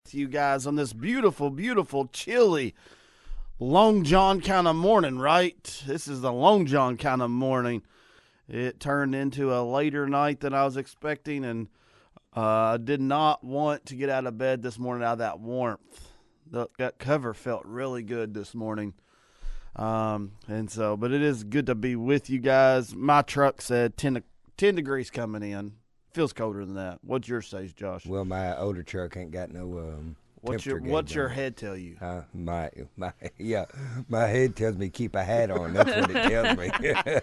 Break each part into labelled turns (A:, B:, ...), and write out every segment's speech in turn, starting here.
A: to you guys on this beautiful, beautiful, chilly Long John kind of morning, right? This is the Long John kind of morning. It turned into a later night than I was expecting, and I did not want to get out of bed this morning out of that warmth. That cover felt really good this morning. But it is good to be with you guys. My truck said 10 degrees coming in. Feels colder than that. What's yours say, Josh?
B: Well, my older truck ain't got no
A: What's your head tell you?
B: My head tells me keep a hat on. That's what it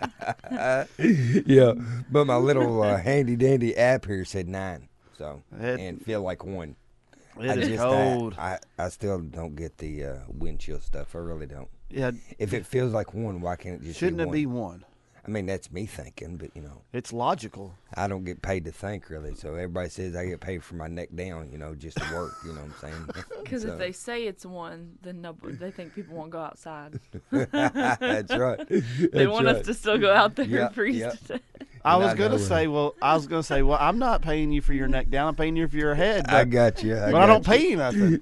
B: tells me. Yeah, but my little handy dandy app here said 9. So and feel like 1.
A: It is cold.
B: I still don't get the wind chill stuff. I really don't.
A: Yeah.
B: If it feels like 1, why can't it just
A: shouldn't
B: be
A: it
B: 1?
A: be 1?
B: I mean, that's me thinking, but
A: it's logical.
B: I don't get paid to think really, so everybody says I get paid for my neck down, just to work. You know what I'm saying?
C: Because if they say it's 1, then they think people won't go outside.
B: That's right.
C: They want us to still go out there and freeze to death.
A: I was gonna say, well, I'm not paying you for your neck down. I'm paying you for your head.
B: I got you.
A: But I don't pay you nothing.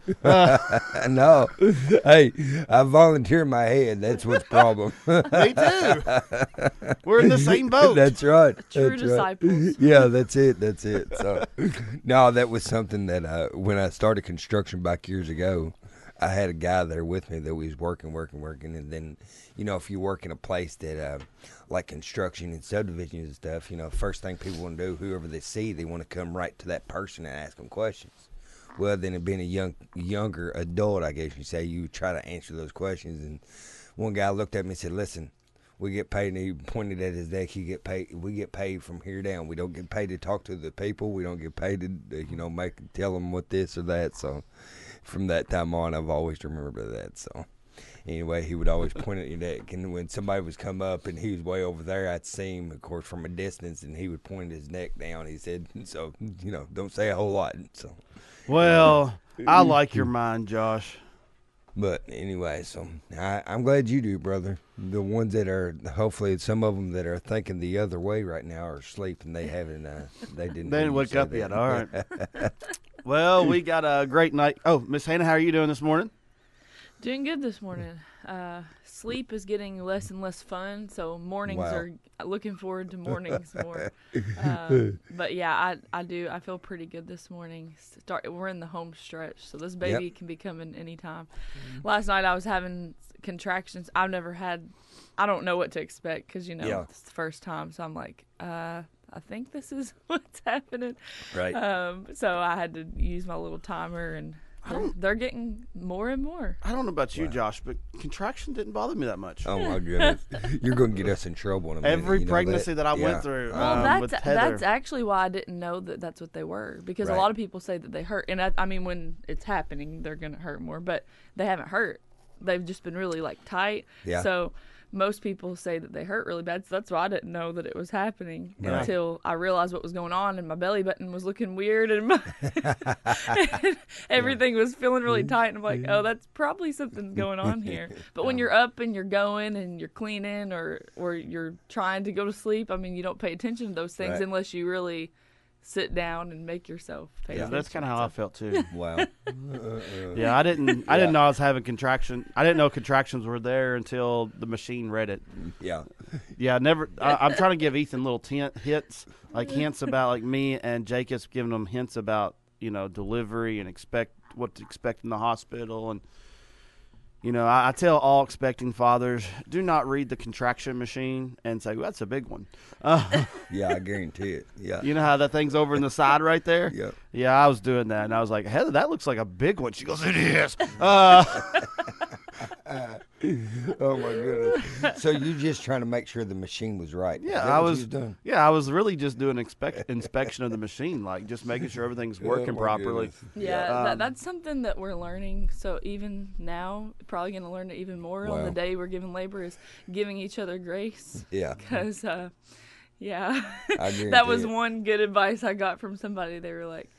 B: No. Hey, I volunteer my head. That's what's problem.
A: Me too. We're in the same boat.
B: That's right.
C: True disciples.
B: Right. Yeah, that's it. So, no, that was something that when I started construction back years ago, I had a guy there with me that was working, and then, if you work in a place that, like construction and subdivisions and stuff, first thing people want to do, whoever they see, they want to come right to that person and ask them questions. Well, then it being a younger adult, I guess you say, you try to answer those questions. And one guy looked at me and said, "Listen, we get paid," and he pointed at his neck. We get paid from here down. We don't get paid to talk to the people. We don't get paid to, tell them what this or that. So, from that time on, I've always remembered that. So, anyway, he would always point at your neck. And when somebody was come up and he was way over there, I'd see him, of course, from a distance, and he would point his neck down. He said, "So, don't say a whole lot." So,
A: well, I like your mind, Josh.
B: But anyway, so I'm glad you do, brother. The ones that are, hopefully, some of them that are thinking the other way right now are asleep, and they haven't. They didn't
A: wake up yet. All right. Well, we got a great night. Oh, Miss Hannah, how are you doing this morning?
C: Doing good this morning. Sleep is getting less and less fun, so mornings are looking forward to mornings more. But yeah, I do. I feel pretty good this morning. We're in the home stretch, so this baby can be coming anytime. Last night I was having contractions. I've never had. I don't know what to expect because it's the first time. So I'm like, I think this is what's happening.
B: Right.
C: So I had to use my little timer and. They're getting more and more.
A: I don't know about you, Josh, but contraction didn't bother me that much.
B: Oh, my goodness. You're going to get us in trouble in a minute.
A: Every pregnancy that I went through with Heather.
C: That's actually why I didn't know that's what they were. Because a lot of people say that they hurt. And I mean, when it's happening, they're going to hurt more. But they haven't hurt. They've just been really, tight. Yeah. So most people say that they hurt really bad. So that's why I didn't know that it was happening until I realized what was going on. And my belly button was looking weird. And, and everything was feeling really tight. And I'm like, oh, that's probably something's going on here. But when you're up and you're going and you're cleaning or you're trying to go to sleep, I mean, you don't pay attention to those things unless you really sit down and make yourself pay attention.
A: That's kind of how I felt too.
B: Wow.
A: Yeah, I didn't know I was having contraction. I didn't know contractions were there until the machine read it.
B: Yeah.
A: Yeah, never. I'm trying to give Ethan little hints about me, and Jacob's giving him hints about delivery and what to expect in the hospital. And I tell all expecting fathers, do not read the contraction machine and say, well, that's a big one.
B: Yeah, I guarantee it. Yeah.
A: You know how that thing's over in the side right there?
B: Yeah.
A: Yeah, I was doing that, and I was like, Heather, that looks like a big one. She goes, it is.
B: Oh, my goodness. So you're just trying to make sure the machine was right.
A: Yeah, I was doing. Yeah, I was really just doing inspection of the machine, just making sure everything's working properly.
C: Yeah, that's something that we're learning. So even now, probably going to learn it even more on the day we're giving labor is giving each other grace.
B: Yeah.
C: Because, that was one good advice I got from somebody. They were like,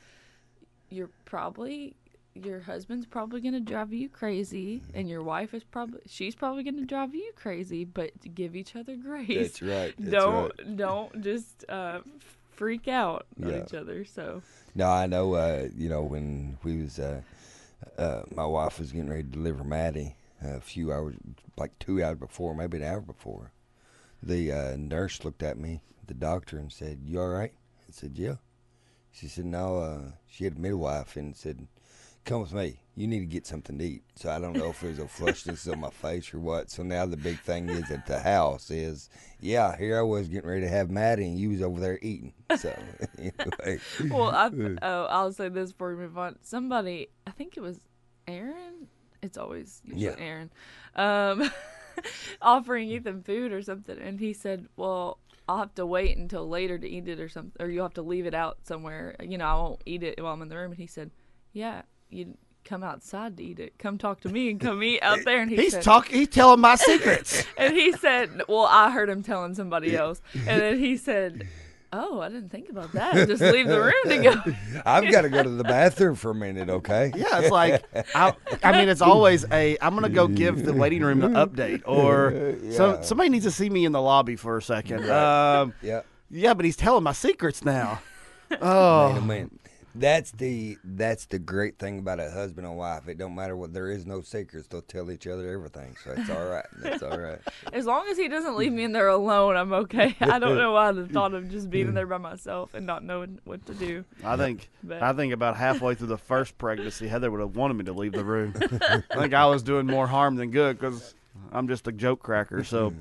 C: your husband's probably going to drive you crazy, and your wife she's probably going to drive you crazy, but give each other grace.
B: That's right.
C: Don't just freak out on each other. So
B: no, I know. You know, when we was my wife was getting ready to deliver Maddie a few hours, like 2 hours before, maybe an hour before. The nurse looked at me, the doctor, and said, "You all right?" I said, "Yeah." She said, "No." She had a midwife and said, "Come with me. You need to get something to eat." So I don't know if it was a flushness on my face or what. So now the big thing is at the house is, yeah, here I was getting ready to have Maddie, and you was over there eating. So anyway.
C: Well, I'll say this before we move on. Somebody, I think it was Aaron. It's always usually Aaron. Offering Ethan food or something, and he said, "Well, I'll have to wait until later to eat it or something, or you'll have to leave it out somewhere. You know, I won't eat it while I'm in the room." And he said, "Yeah, you come outside to eat it. Come talk to me and come eat out there." And
A: he's telling my secrets.
C: And he said, well, I heard him telling somebody else, and then he said, "Oh, I didn't think about that. Just leave the room to go."
B: I've got to go to the bathroom for a minute, okay?
A: Yeah, it's like, I mean, it's always I'm going to go give the waiting room the update, or somebody needs to see me in the lobby for a second. Yeah, but he's telling my secrets now. Oh,
B: man. That's the great thing about a husband and wife. It don't matter what, there is no secrets. They'll tell each other everything. So it's all right. That's all right.
C: As long as he doesn't leave me in there alone, I'm okay. I don't know why the thought of just being in there by myself and not knowing what to do.
A: I think about halfway through the first pregnancy, Heather would have wanted me to leave the room. I think I was doing more harm than good because I'm just a joke cracker. So,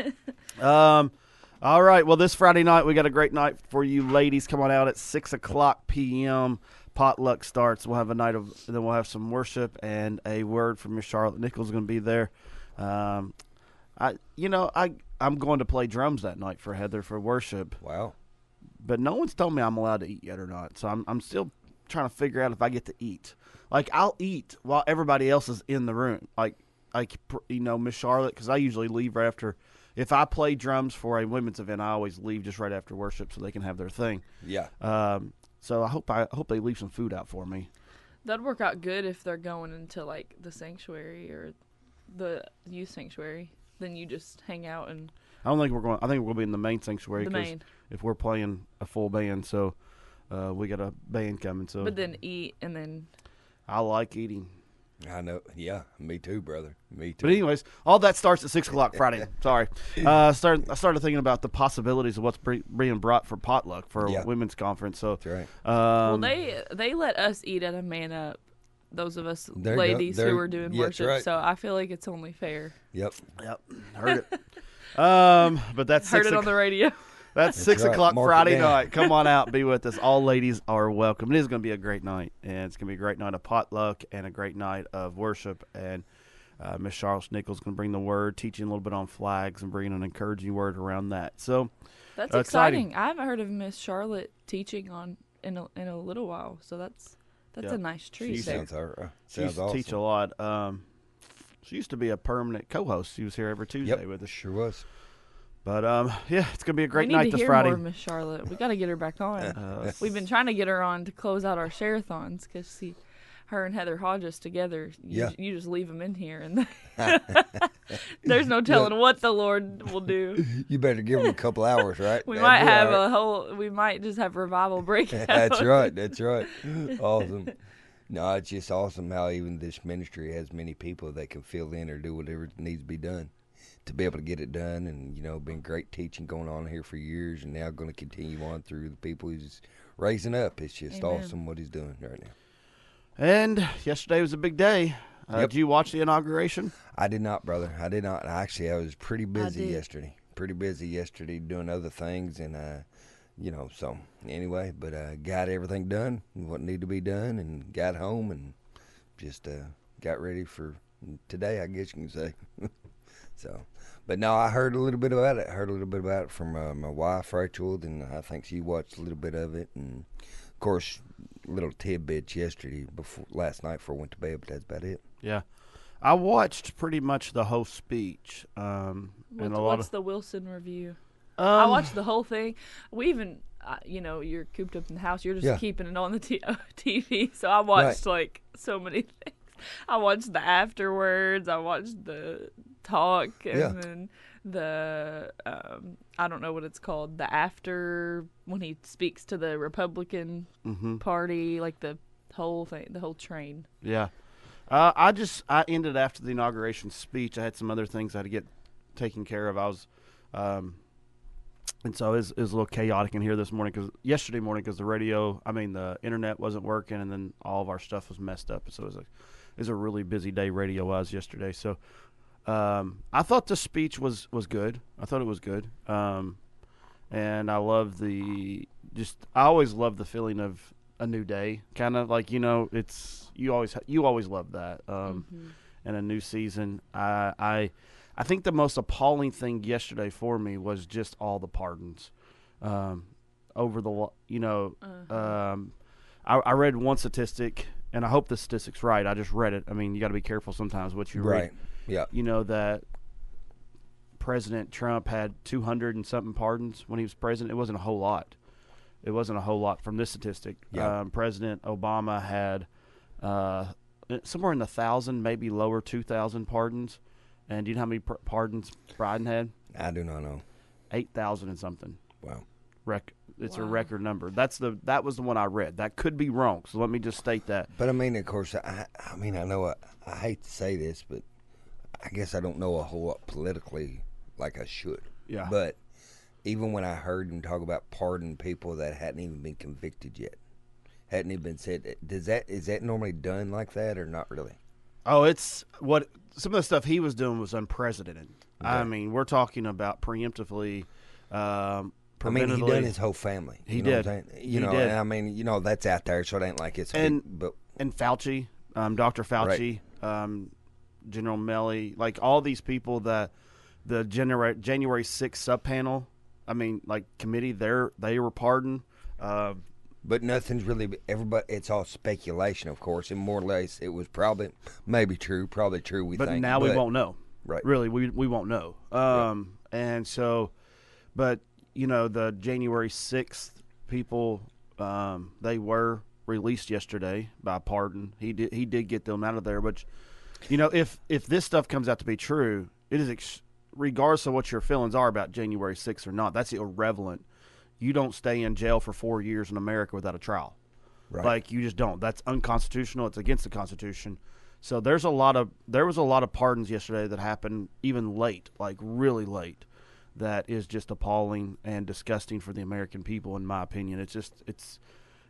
A: all right. Well, this Friday night, we got a great night for you ladies. Come on out at 6:00 p.m. Potluck starts. We'll have a night then we'll have some worship and a word from Miss Charlotte Nichols is going to be there. I'm going to play drums that night for Heather for worship.
B: Wow.
A: But no one's told me I'm allowed to eat yet or not. So I'm still trying to figure out if I get to eat. Like, I'll eat while everybody else is in the room. Like Miss Charlotte, because I usually leave right after. If I play drums for a women's event, I always leave just right after worship so they can have their thing.
B: Yeah.
A: So I hope they leave some food out for me.
C: That'd work out good if they're going into like the sanctuary or the youth sanctuary. Then you just hang out and.
A: I don't think we're going. I think we'll be in the main sanctuary because if we're playing a full band, so we got a band coming. So.
C: But then eat and then.
A: I like eating.
B: I know. Yeah, me too, brother. Me too.
A: But anyways, all that starts at 6:00 Friday. Sorry. I started thinking about the possibilities of what's being brought for potluck for a women's conference. So
B: that's right.
C: Well, they let us eat at a Man Up. Those of us ladies who were doing worship. Right. So I feel like it's only fair.
B: Yep.
A: Heard it. But that's
C: heard it on the radio.
A: That's 6:00 Friday night. Come on out, be with us. All ladies are welcome. It is going to be a great night, and it's going to be a great night of potluck and a great night of worship. And Miss Charlotte Nichols is going to bring the word, teaching a little bit on flags and bringing an encouraging word around that. So
C: that's exciting. I haven't heard of Miss Charlotte teaching in a little while, so that's a nice treat.
B: She sounds awesome.
A: She used to teach a lot. She used to be a permanent co-host. She was here every Tuesday with us.
B: Sure was.
A: But it's gonna be a great night this Friday.
C: We need to hear more Miss Charlotte. We got to get her back on. We've been trying to get her on to close out our share-a-thons because her and Heather Hodges together. You just leave them in here, and there's no telling what the Lord will do.
B: You better give them a couple hours, right?
C: We might have We might just have revival breakout.
B: That's right. Awesome. No, it's just awesome how even this ministry has many people that can fill in or do whatever needs to be done. To be able to get it done, and been great teaching going on here for years, and now going to continue on through the people he's raising up. It's just awesome what he's doing right now.
A: And yesterday was a big day. Did you watch the inauguration?
B: I did not, brother. I did not. Actually, I was pretty busy yesterday. Doing other things, and So anyway, but got everything done, what needed to be done, and got home and just got ready for today, I guess you can say. So, but no, I heard a little bit about it. From my wife, Rachel, and I think she watched a little bit of it. And, of course, little tidbits last night before I went to bed, but that's about it.
A: Yeah. I watched pretty much the whole speech.
C: What's the Wilson review? I watched the whole thing. We even, you're cooped up in the house. You're just keeping it on the TV. So I watched, so many things. watched the afterwards. I watched the talk, and then the I don't know what it's called. The after when he speaks to the Republican Party, like the whole thing, the whole train.
A: Yeah. I ended after the inauguration speech. I had some other things I had to get taken care of. I was, and so it was a little chaotic in here this morning yesterday morning because the internet wasn't working, and then all of our stuff was messed up. So it was a really busy day radio-wise yesterday. So I thought the speech was good. I thought it was good. And I love I always love the feeling of a new day, kind of like, it's you always love that. And a new season. I think the most appalling thing yesterday for me was just all the pardons. Over the I read one statistic, and I hope the statistic's right. I just read it. I mean, you got to be careful sometimes what you read.
B: Right. Yeah.
A: That President Trump had 200 and something pardons when he was president. It wasn't a whole lot. It wasn't a whole lot from this statistic.
B: Yeah.
A: President Obama had somewhere in the 1,000, maybe lower 2,000 pardons. And do you know how many pardons Biden had?
B: I do not know.
A: 8,000 and something.
B: Wow.
A: It's a record number. That was the one I read. That could be wrong, so let me just state that.
B: But I mean, of course, I know I hate to say this, but I guess I don't know a whole lot politically like I should.
A: Yeah.
B: But even when I heard him talk about pardon people that hadn't even been convicted yet, hadn't even been said, is that normally done like that or not really?
A: Oh, some of the stuff he was doing was unprecedented. Okay. I mean, we're talking about preemptively.
B: I mean, he done his whole family.
A: He did.
B: Did. And I mean, that's out there, so it ain't like it's.
A: And Fauci, Dr. Fauci,
B: right.
A: General Milley, like all these people that the January 6th subpanel, committee, they were pardoned.
B: But nothing's really. Everybody, it's all speculation, of course, and more or less, it was probably true. We think,
A: but now we won't know.
B: Right.
A: Really, we won't know.
B: Right.
A: And so, but. The January 6th people, they were released yesterday by pardon. He did get them out of there. But, if this stuff comes out to be true, it is regardless of what your feelings are about January 6th or not, that's irrelevant. You don't stay in jail for 4 years in America without a trial.
B: Right.
A: Like, you just don't. That's unconstitutional. It's against the Constitution. So there was a lot of pardons yesterday that happened even late, like really late. That is just appalling and disgusting for the American people, in my opinion. It's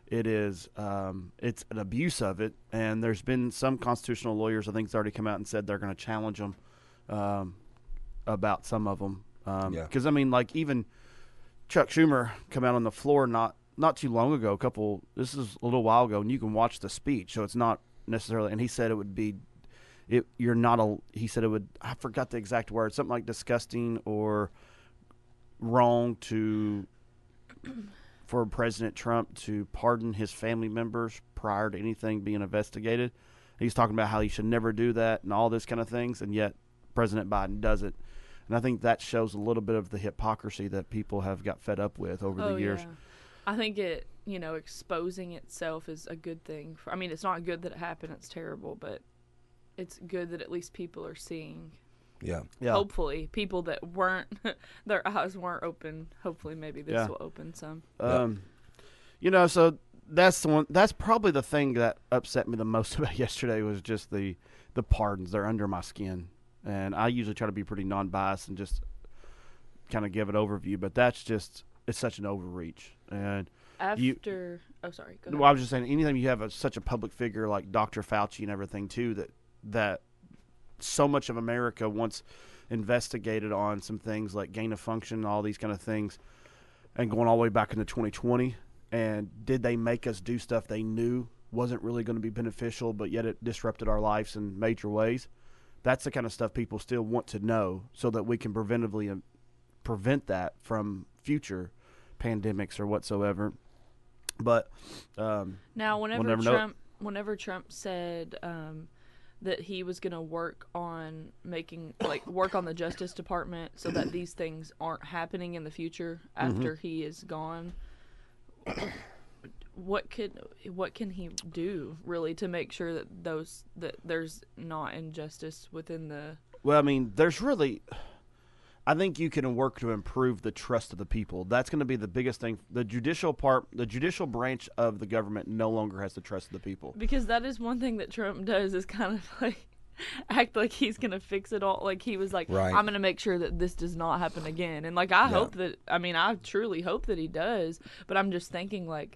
A: an abuse of it, and there's been some constitutional lawyers, I think, that's already come out and said they're going to challenge them about some of them. Because even Chuck Schumer come out on the floor not too long ago. This is a little while ago, and you can watch the speech, so it's not necessarily. And he said it would be. He said it would. I forgot the exact word. Something like disgusting or wrong for President Trump to pardon his family members prior to anything being investigated. He's talking about how he should never do that and all this kind of things, and yet President Biden does it. And I think that shows a little bit of the hypocrisy that people have got fed up with over the years.
C: Yeah. I think it, exposing itself is a good thing. It's not good that it happened. It's terrible, but it's good that at least people are seeing.
B: Yeah.
C: Hopefully, people that their eyes weren't open. Hopefully, maybe this will open some.
A: So that's the one. That's probably the thing that upset me the most about yesterday was just the pardons. They're under my skin, and I usually try to be pretty non-biased and just kind of give an overview. But it's such an overreach. And
C: sorry. Go ahead.
A: Well, I was just saying, anytime you have such a public figure like Dr. Fauci and everything too, that so much of America once investigated on some things like gain of function and all these kind of things, and going all the way back into 2020. And did they make us do stuff they knew wasn't really going to be beneficial, but yet it disrupted our lives in major ways? That's the kind of stuff people still want to know, so that we can preventively prevent that from future pandemics or whatsoever. But
C: now, whenever Trump said that he was going to work on work on the Justice Department so that these things aren't happening in the future after he is gone. what can he do really to make sure that there's not injustice within the?
A: Well, I mean, I think you can work to improve the trust of the people. That's going to be the biggest thing. The judicial branch of the government no longer has the trust of the people.
C: Because that is one thing that Trump does, is kind of like act like he's going to fix it all. Like he was like,
B: right.
C: I'm going to make sure that this does not happen again. And like, I truly hope that he does. But I'm just thinking, like,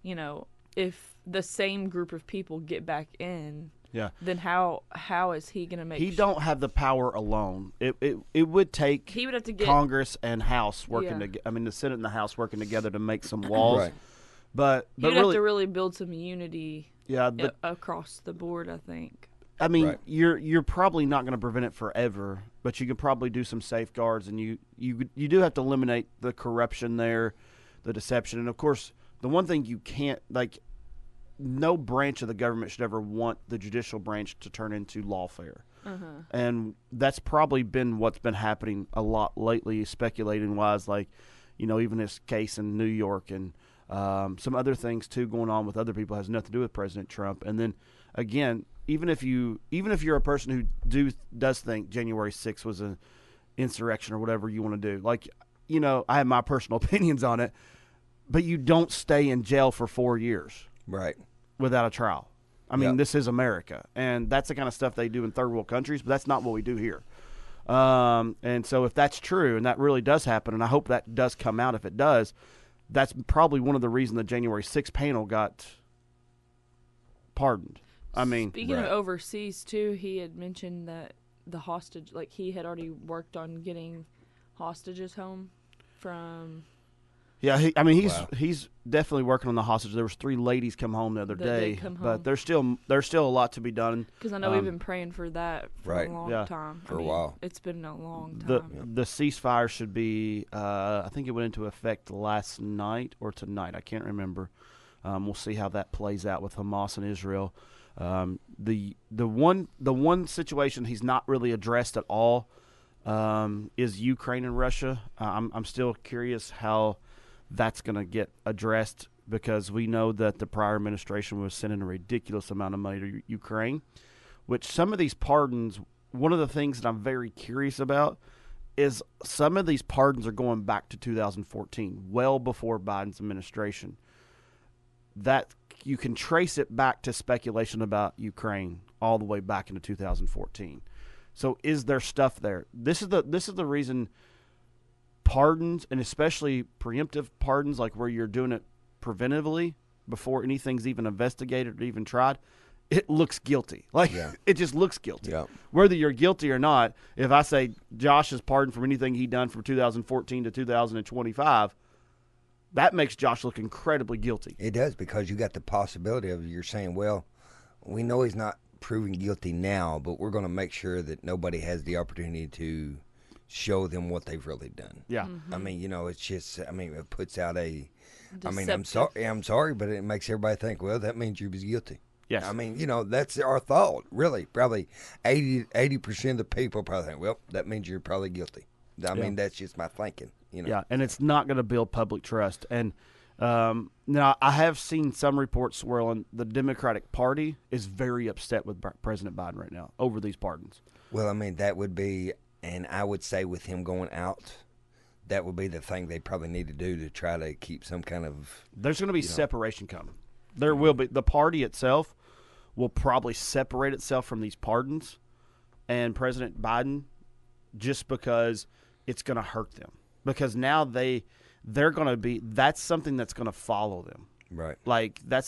C: if the same group of people get back in, then how is he going to make?
A: He don't have the power alone. It would take.
C: He would have to get
A: Congress and House working together. I mean, the Senate and the House working together to make some laws.
B: Right.
A: But
C: you'd have to really build some unity.
A: Yeah,
C: across the board, I think.
A: I mean, you're probably not going to prevent it forever, but you could probably do some safeguards, and you do have to eliminate the corruption there, the deception, and of course, the one thing you can't, like, no branch of the government should ever want the judicial branch to turn into lawfare. And that's probably been what's been happening a lot lately, speculating wise, like, even this case in New York and some other things too going on with other people has nothing to do with President Trump. And then again, even if you're a person who does think January 6th was an insurrection or whatever you want to do, like, I have my personal opinions on it, but you don't stay in jail for 4 years.
B: Right.
A: Without a trial. I mean, This is America, and that's the kind of stuff they do in third world countries, but that's not what we do here. And so if that's true, and that really does happen, and I hope that does come out, if it does, that's probably one of the reasons the January 6th panel got pardoned. I mean,
C: speaking of overseas too, he had mentioned that the hostage, like he had already worked on getting hostages home from.
A: Yeah, he's definitely working on the hostage. There was 3 ladies come home the other day, but there's still a lot to be done.
C: Because I know we've been praying for that for a long time.
B: For a while.
C: It's been a long time.
A: The ceasefire should be, I think it went into effect last night or tonight. I can't remember. We'll see how that plays out with Hamas and Israel. The one situation he's not really addressed at all is Ukraine and Russia. I'm still curious how that's going to get addressed, because we know that the prior administration was sending a ridiculous amount of money to Ukraine, which some of these pardons, one of the things that I'm very curious about is some of these pardons are going back to 2014, well before Biden's administration. That you can trace it back to speculation about Ukraine all the way back into 2014. So is there stuff there? This is the reason pardons, and especially preemptive pardons, like where you're doing it preventively before anything's even investigated or even tried, it looks guilty. Like, it just looks guilty. Yeah. Whether you're guilty or not, if I say Josh is pardoned from anything he done from 2014 to 2025, that makes Josh look incredibly guilty.
B: It does, because you got the possibility of, you're saying, well, we know he's not proven guilty now, but we're going to make sure that nobody has the opportunity to show them what they've really done.
A: Yeah.
C: Mm-hmm.
B: I mean, it's just, it puts out a,
C: deceptive.
B: I'm sorry, but it makes everybody think, well, that means you was guilty.
A: Yes.
B: I mean, that's our thought, really. Probably 80% of the people probably think, well, that means you're probably guilty. I mean, that's just my thinking,
A: Yeah, and it's not going to build public trust. And now I have seen some reports swirling. The Democratic Party is very upset with President Biden right now over these pardons.
B: Well, I mean, that would be, and I would say with him going out, that would be the thing they probably need to do to try to keep some kind of...
A: There's going to be separation coming. There will be. The party itself will probably separate itself from these pardons and President Biden, just because it's going to hurt them. Because now they're going to be, that's something that's going to follow them.
B: Right.
A: Like, that's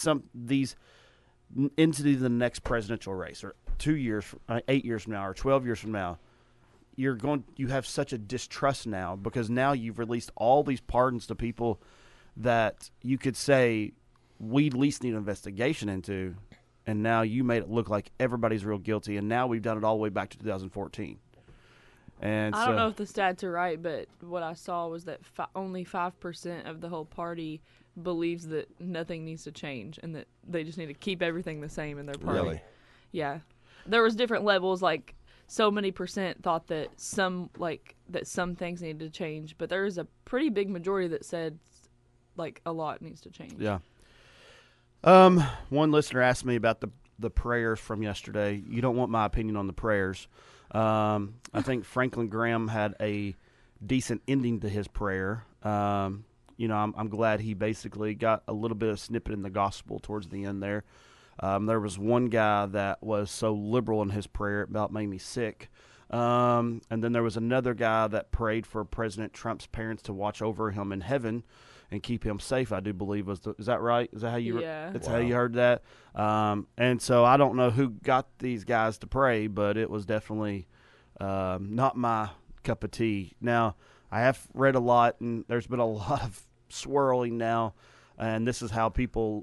A: into the next presidential race, or 2 years, 8 years from now, or 12 years from now. You have such a distrust now, because now you've released all these pardons to people that you could say we at least need an investigation into, and now you made it look like everybody's real guilty, and now we've done it all the way back to 2014. And
C: I don't know if the stats are right, but what I saw was that only 5% of the whole party believes that nothing needs to change, and that they just need to keep everything the same in their party.
B: Really?
C: Yeah. There was different levels, like so many percent thought that some things needed to change, but there was a pretty big majority that said like a lot needs to change.
A: Yeah. One listener asked me about the prayers from yesterday. You don't want my opinion on the prayers. I think Franklin Graham had a decent ending to his prayer. I'm glad he basically got a little bit of snippet in the gospel towards the end there. There was one guy that was so liberal in his prayer it about made me sick. And then there was another guy that prayed for President Trump's parents to watch over him in heaven and keep him safe, I do believe. Is that right? Is that how you?
C: Yeah.
A: That's how you heard that. And so I don't know who got these guys to pray, but it was definitely not my cup of tea. Now, I have read a lot, and there's been a lot of swirling now, and this is how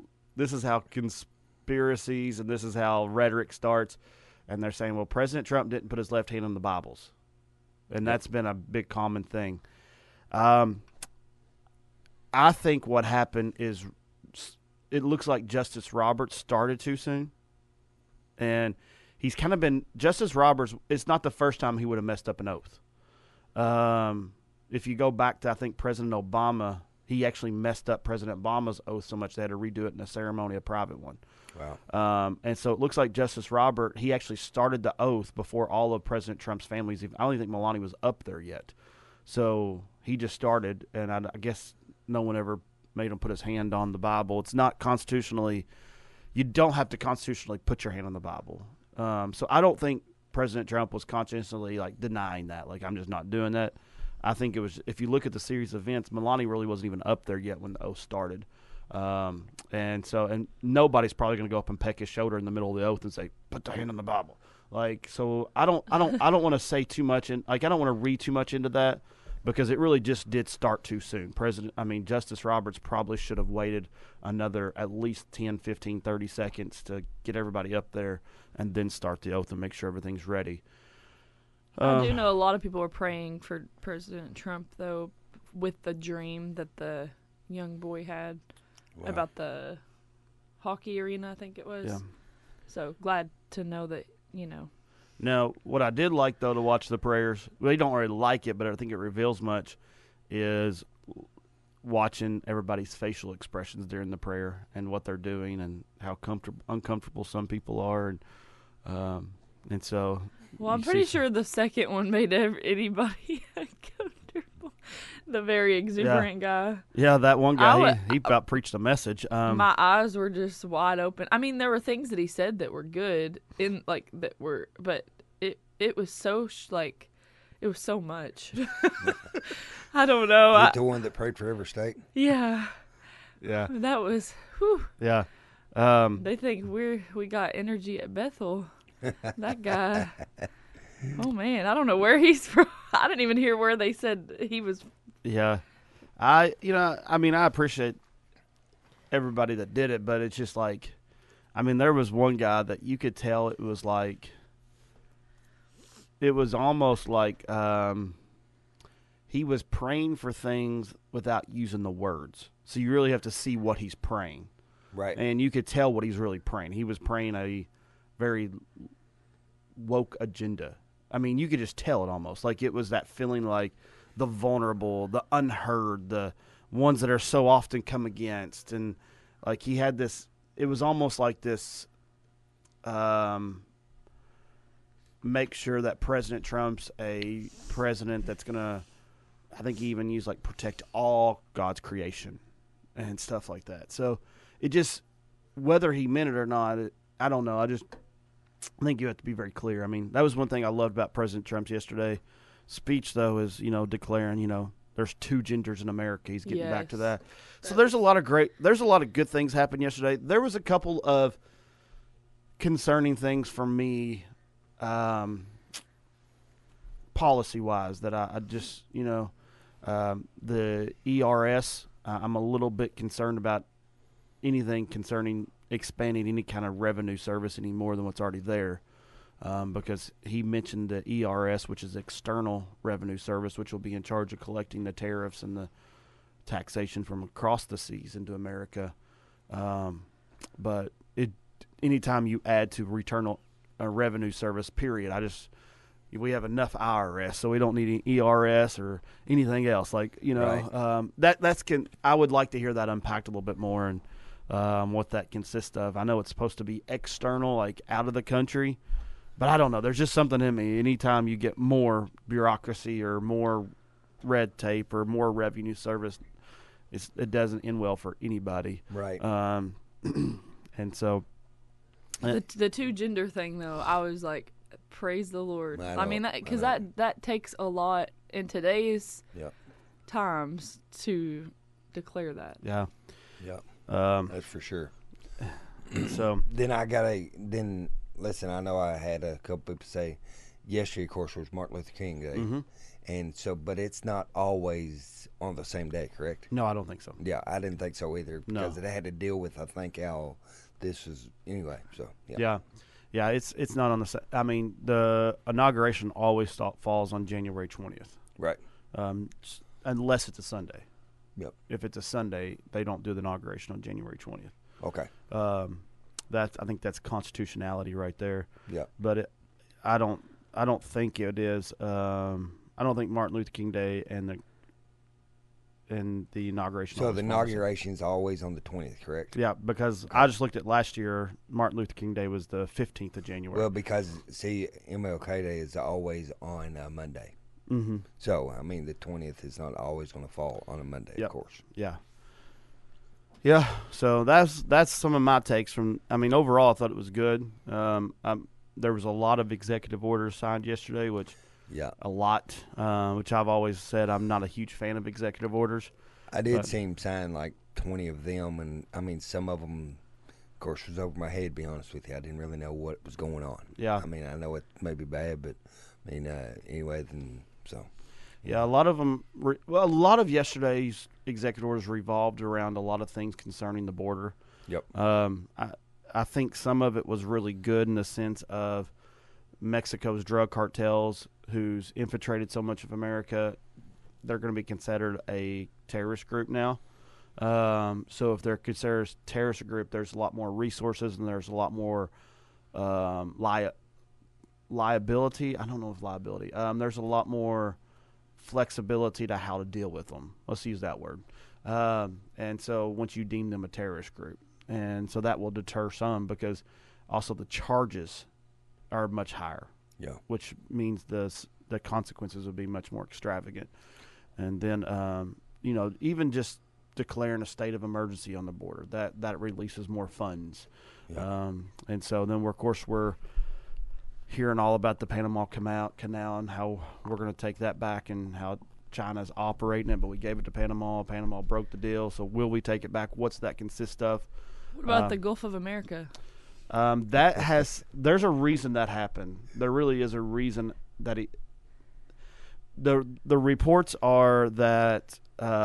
A: conspiracies and this is how rhetoric starts. And they're saying, well, President Trump didn't put his left hand on the Bibles. And that's been a big common thing. I think what happened is it looks like Justice Roberts started too soon. And he's kind of been – Justice Roberts, it's not the first time he would have messed up an oath. If you go back to, I think, President Obama, he actually messed up President Obama's oath so much they had to redo it in a ceremony, a private one.
B: Wow.
A: And so it looks like Justice Robert, he actually started the oath before all of President Trump's families. I don't even think Melania was up there yet. So he just started, and I guess no one ever made him put his hand on the Bible. It's not constitutionally – you don't have to constitutionally put your hand on the Bible. So I don't think President Trump was consciously, denying that. I'm just not doing that. I think it was – if you look at the series of events, Melania really wasn't even up there yet when the oath started. And nobody's probably going to go up and peck his shoulder in the middle of the oath and say, put the hand on the Bible. So I don't want to say too much, and I don't want to read too much into that because it really just did start too soon. Justice Roberts probably should have waited another at least 10, 15, 30 seconds to get everybody up there and then start the oath and make sure everything's ready.
C: I do know a lot of people were praying for President Trump, though, with the dream that the young boy had. Wow. About the hockey arena, I think it was.
A: Yeah.
C: So glad to know that,
A: Now, what I did like, though, to watch the prayers, we don't really like it, but I think it reveals much, is watching everybody's facial expressions during the prayer and what they're doing and how uncomfortable some people are. And so...
C: Well, I'm pretty sure the second one made anybody uncomfortable. The very exuberant guy.
A: Yeah, that one guy, he about preached a message.
C: My eyes were just wide open. I mean, there were things that he said that were good, but it was so it was so much. I don't know.
B: Is it the one that prayed for every state?
C: Yeah.
A: Yeah.
C: That was. Whew.
A: Yeah.
C: They think we got energy at Bethel. That guy. Oh man, I don't know where he's from. I didn't even hear where they said he was.
A: Yeah, I appreciate everybody that did it, but it's just there was one guy that you could tell it was almost like he was praying for things without using the words. So you really have to see what he's praying,
B: right?
A: And you could tell what he's really praying. He was praying a very woke agenda. I mean, you could just tell it almost. It was that feeling like the vulnerable, the unheard, the ones that are so often come against. And, he had this – it was almost like this make sure that President Trump's a president that's going to – I think he even used, protect all God's creation and stuff like that. So, it just – whether he meant it or not, I don't know. I think you have to be very clear. I mean, that was one thing I loved about President Trump's yesterday speech, though, is, declaring, there's two genders in America. He's getting back to that. So there's a lot of good things happened yesterday. There was a couple of concerning things for me, policy-wise, that I just, the ERS, I'm a little bit concerned about anything concerning expanding any kind of revenue service any more than what's already there, because he mentioned the ERS, which is External Revenue Service, which will be in charge of collecting the tariffs and the taxation from across the seas into America. But anytime you add to Return a Revenue Service, period, we have enough IRS, so we don't need any ERS or anything else.
B: Right.
A: I would like to hear that unpacked a little bit more. And what that consists of. I know it's supposed to be external, like out of the country, but I don't know. There's just something in me. Anytime you get more bureaucracy or more red tape or more revenue service, it doesn't end well for anybody.
B: Right.
A: And so
C: the two gender thing, though, I was like, praise the Lord. I mean, because that takes a lot in today's times to declare that.
A: Yeah.
B: Yeah. That's for sure.
A: So
B: then listen, I know I had a couple people say yesterday, of course, was Martin Luther King Day.
A: Mm-hmm.
B: And so, but it's not always on the same day, correct?
A: No, I don't think so.
B: Yeah, I didn't think so either because it had to deal with, I think, how this was anyway. So
A: yeah, it's not on the. I mean, the inauguration always falls on January 20th,
B: right?
A: Unless it's a Sunday.
B: Yep.
A: If it's a Sunday, they don't do the inauguration on January 20th.
B: Okay.
A: I think that's constitutionality right there.
B: Yeah.
A: But I don't think it is. I don't think Martin Luther King Day and the inauguration.
B: So the inauguration is always on the 20th, correct?
A: Yeah, because I just looked at last year. Martin Luther King Day was the 15th of January.
B: Well, because see, MLK Day is always on Monday.
A: Mm-hmm.
B: So I mean, the 20th is not always going to fall on a Monday, of course.
A: Yeah. Yeah. So that's some of my takes from. I mean, overall, I thought it was good. There was a lot of executive orders signed yesterday, which.
B: Yeah,
A: a lot, which I've always said I'm not a huge fan of executive orders.
B: I did see him sign like 20 of them, and I mean some of them, of course, was over my head. To be honest with you, I didn't really know what was going on.
A: Yeah,
B: I mean I know it may be bad, but I mean anyway, then so.
A: Yeah, a lot of them. A lot of yesterday's executive orders revolved around a lot of things concerning the border.
B: Yep.
A: I think some of it was really good in the sense of Mexico's drug cartels, who's infiltrated so much of America, they're going to be considered a terrorist group now. So if they're considered a terrorist group, there's a lot more resources and there's a lot more liability. I don't know if liability. There's a lot more flexibility to how to deal with them. Let's use that word. And so once you deem them a terrorist group, and so that will deter some because also the charges are much higher.
B: Yeah. Which
A: means the consequences would be much more extravagant. And then, even just declaring a state of emergency on the border, that releases more funds. Yeah. And so then, we're hearing all about the Panama Canal and how we're going to take that back and how China's operating it, but we gave it to Panama. Panama broke the deal. So will we take it back? What's that consist of?
C: What about the Gulf of America?
A: There's a reason that happened. There really is a reason that the reports are that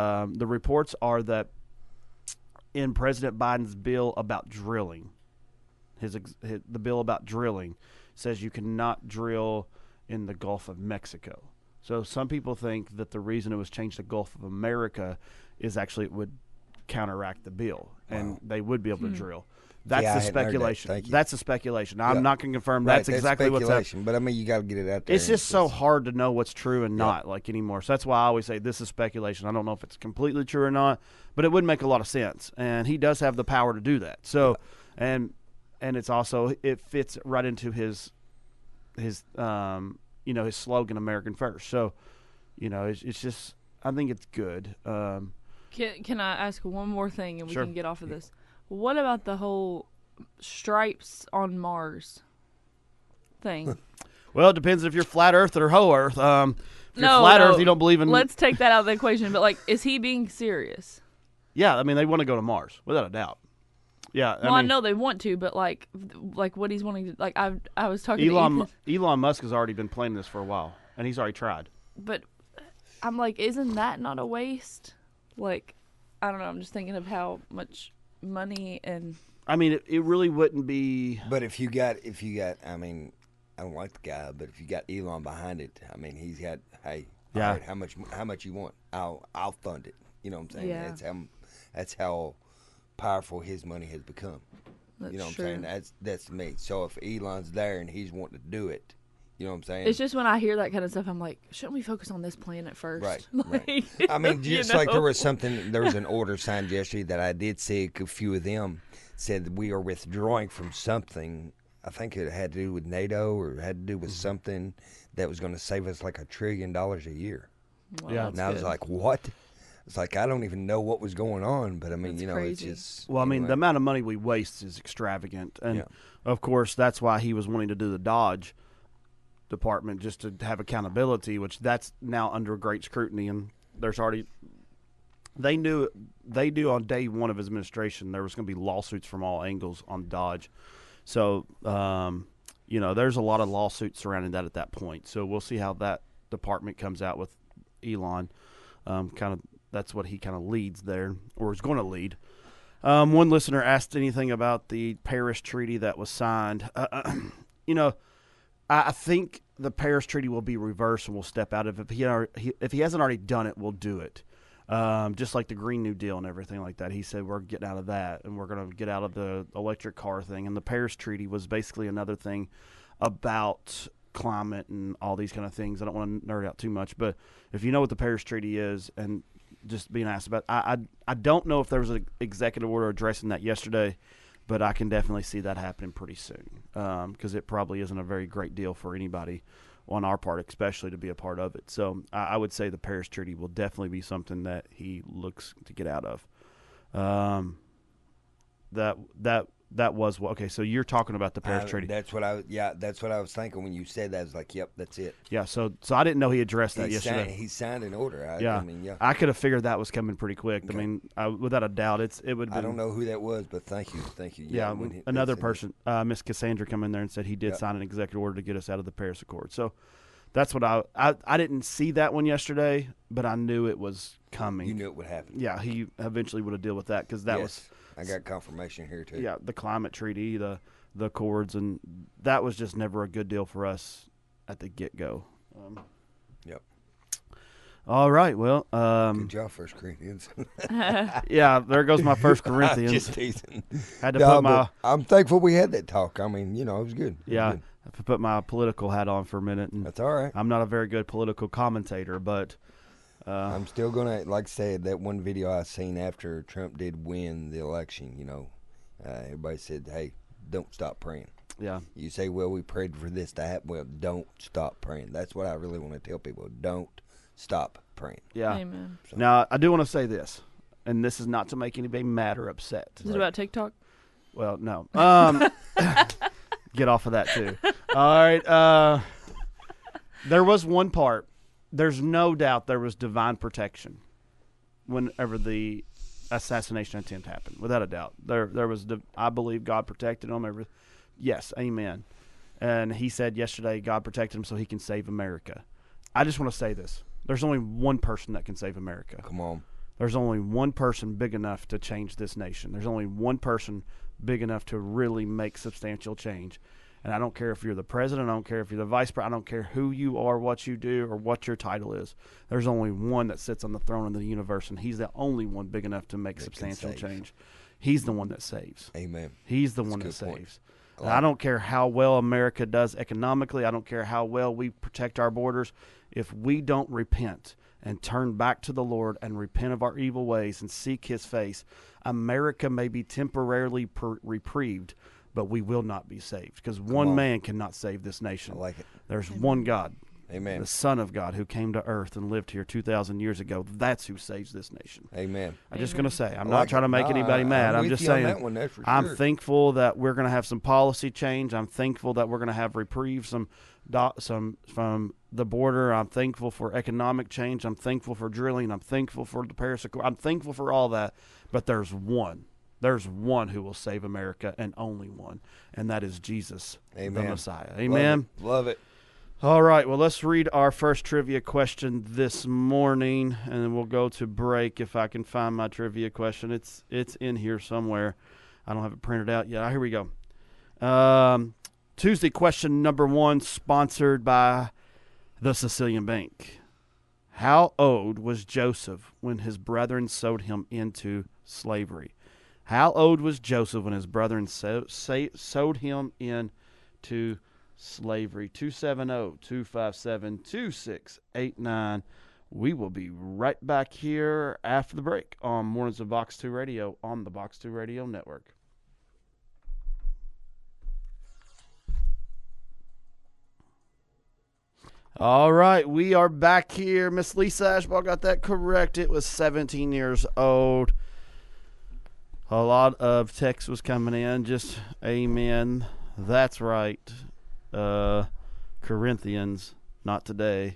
A: in President Biden's bill about drilling, the bill about drilling says you cannot drill in the Gulf of Mexico. So some people think that the reason it was changed to Gulf of America is actually it would counteract the bill and they would be able to drill. That's the speculation. That's a speculation. I'm not going to confirm that's exactly what's happening.
B: But I mean, you got to get it out there.
A: It's just so hard to know what's true and not anymore. So that's why I always say this is speculation. I don't know if it's completely true or not, but it would make a lot of sense. And he does have the power to do that. So, and it's also it fits right into his slogan, American First. So, it's just I think it's good.
C: Can I ask one more thing and we
A: Sure.
C: can get off of this? What about the whole stripes on Mars thing?
A: Well, it depends if you're flat Earth or whole Earth. If you're flat Earth, you don't believe in.
C: Let's take that out of the equation. But is he being serious?
A: Yeah, I mean they want to go to Mars without a doubt. Yeah,
C: I know they want to, but like what he's wanting to I was talking to
A: Elon Musk has already been planning this for a while, and he's already tried.
C: But I'm like, isn't that not a waste? I don't know. I'm just thinking of how much money and.
A: I mean, it really wouldn't be.
B: But if you got, I mean, I don't like the guy, but if you got Elon behind it, I mean, he's got, hey, all right, how much you want? I'll fund it. You know what I'm saying?
C: Yeah.
B: That's how powerful his money has become.
C: That's
B: you know what
C: true.
B: I'm saying? That's me. So if Elon's there and he's wanting to do it, You know what I'm saying?
C: It's just when I hear that kind of stuff, I'm like, shouldn't we focus on this planet first?
B: Right.
C: Like,
B: Right. I mean, just like there was an order signed yesterday that I did see a few of them said that we are withdrawing from something. I think it had to do with NATO or it had to do with something that was going to save us like $1 trillion a year.
C: Well,
A: Yeah.
B: And I was like, what? It's like, I don't even know what was going on. But I mean,
C: That's
B: you know,
C: crazy.
B: it's just.
A: Well, I mean,
B: anyway.
A: the amount of money we waste is extravagant. And,
B: Yeah.
A: of course, that's why he was wanting to do the Dodge department, just to have accountability, which that's now under great scrutiny. And there's already – they knew on day one of his administration there was going to be lawsuits from all angles on Dodge. So, you know, there's a lot of lawsuits surrounding that at that point. So we'll see how that department comes out with Elon. That's what he kind of leads there, or is going to lead. One listener asked anything about the Paris Treaty that was signed. You know, I think the Paris Treaty will be reversed and we'll step out of it. If he hasn't already done it, we'll do it. Just like the Green New Deal and everything like that. He said we're getting out of that and we're going to get out of the electric car thing. And the Paris Treaty was basically another thing about climate and all these kind of things. I don't want to nerd out too much, but if you know what the Paris Treaty is and just being asked about, I don't know if there was an executive order addressing that yesterday, but I can definitely see that happening pretty soon because it probably isn't a very great deal for anybody on our part, especially to be a part of it. So I would say the Paris Treaty will definitely be something that he looks to get out of. That was okay. So you're talking about the Paris Treaty.
B: That's what I was thinking when you said that. I was like, yep, that's it.
A: Yeah. So I didn't know he addressed that yesterday.
B: He signed an order. I mean, yeah.
A: I could have figured that was coming pretty quick.
B: Okay.
A: I mean, without a doubt, it would.
B: I don't know who that was, but thank you.
A: Yeah, another person, Miss Cassandra, come in there and said he did sign an executive order to get us out of the Paris Accord. So that's what I didn't see that one yesterday, but I knew it was coming.
B: You knew it would happen.
A: Yeah, he eventually would have dealt with that because that was.
B: I got confirmation here too.
A: Yeah, the climate treaty, the accords, and that was just never a good deal for us at the get-go.
B: Yep.
A: All right, well.
B: Good job, 1 Corinthians.
A: Yeah, there goes my 1 Corinthians.
B: Just teasing.
A: Had to put my.
B: I'm thankful we had that talk. I mean, you know, it was good.
A: Yeah, I have to put my political hat on for a minute. And
B: that's all right.
A: I'm not a very good political commentator, but.
B: I'm still going to, like I said, that one video I seen after Trump did win the election, you know, everybody said, hey, don't stop praying.
A: Yeah.
B: You say, well, we prayed for this to happen. Well, don't stop praying. That's what I really want to tell people. Don't stop praying.
A: Yeah.
C: Amen.
A: So. Now, I do want to say this, and this is not to make anybody mad or upset.
C: Is it about TikTok?
A: Well, no. Get off of that, too. All right. There was one part. There's no doubt there was divine protection whenever the assassination attempt happened, without a doubt. There was, I believe God protected him. Yes, amen. And he said yesterday God protected him so he can save America. I just want to say this. There's only one person that can save America.
B: Come on.
A: There's only one person big enough to change this nation. There's only one person big enough to really make substantial change. And I don't care if you're the president, I don't care if you're the vice president, I don't care who you are, what you do, or what your title is. There's only one that sits on the throne of the universe, and he's the only one big enough to make substantial change. He's the one that saves.
B: Amen.
A: He's the one that saves. I don't care how well America does economically. I don't care how well we protect our borders. If we don't repent and turn back to the Lord and repent of our evil ways and seek his face, America may be temporarily reprieved, but we will not be saved because one man cannot save this nation.
B: I like it.
A: There's one God.
B: Amen.
A: The Son of God who came to earth and lived here 2,000 years ago. That's who saves this nation.
B: Amen.
A: I'm just going to say, I'm not trying to make anybody mad. I'm just saying,
B: that one, that's for
A: I'm
B: sure.
A: thankful that we're going to have some policy change. I'm thankful that we're going to have reprieve some from the border. I'm thankful for economic change. I'm thankful for drilling. I'm thankful for the Paris Accord. I'm thankful for all that. But there's one. There's one who will save America, and only one, and that is Jesus, the Messiah. Amen.
B: Love it.
A: All right, well, let's read our first trivia question this morning, and then we'll go to break if I can find my trivia question. It's in here somewhere. I don't have it printed out yet. Here we go. Tuesday question number 1, sponsored by the Sicilian Bank. How old was Joseph when his brethren sold him into slavery? How old was Joseph when his brethren sold him into slavery. 270-257-2689. We will be right back here after the break on Mornings of Box 2 Radio on the Box 2 Radio Network. All right, we are back here. Miss Lisa Ashbaugh got that correct. It was 17 years old. A lot of text was coming in. Just amen. That's right. Corinthians, not today.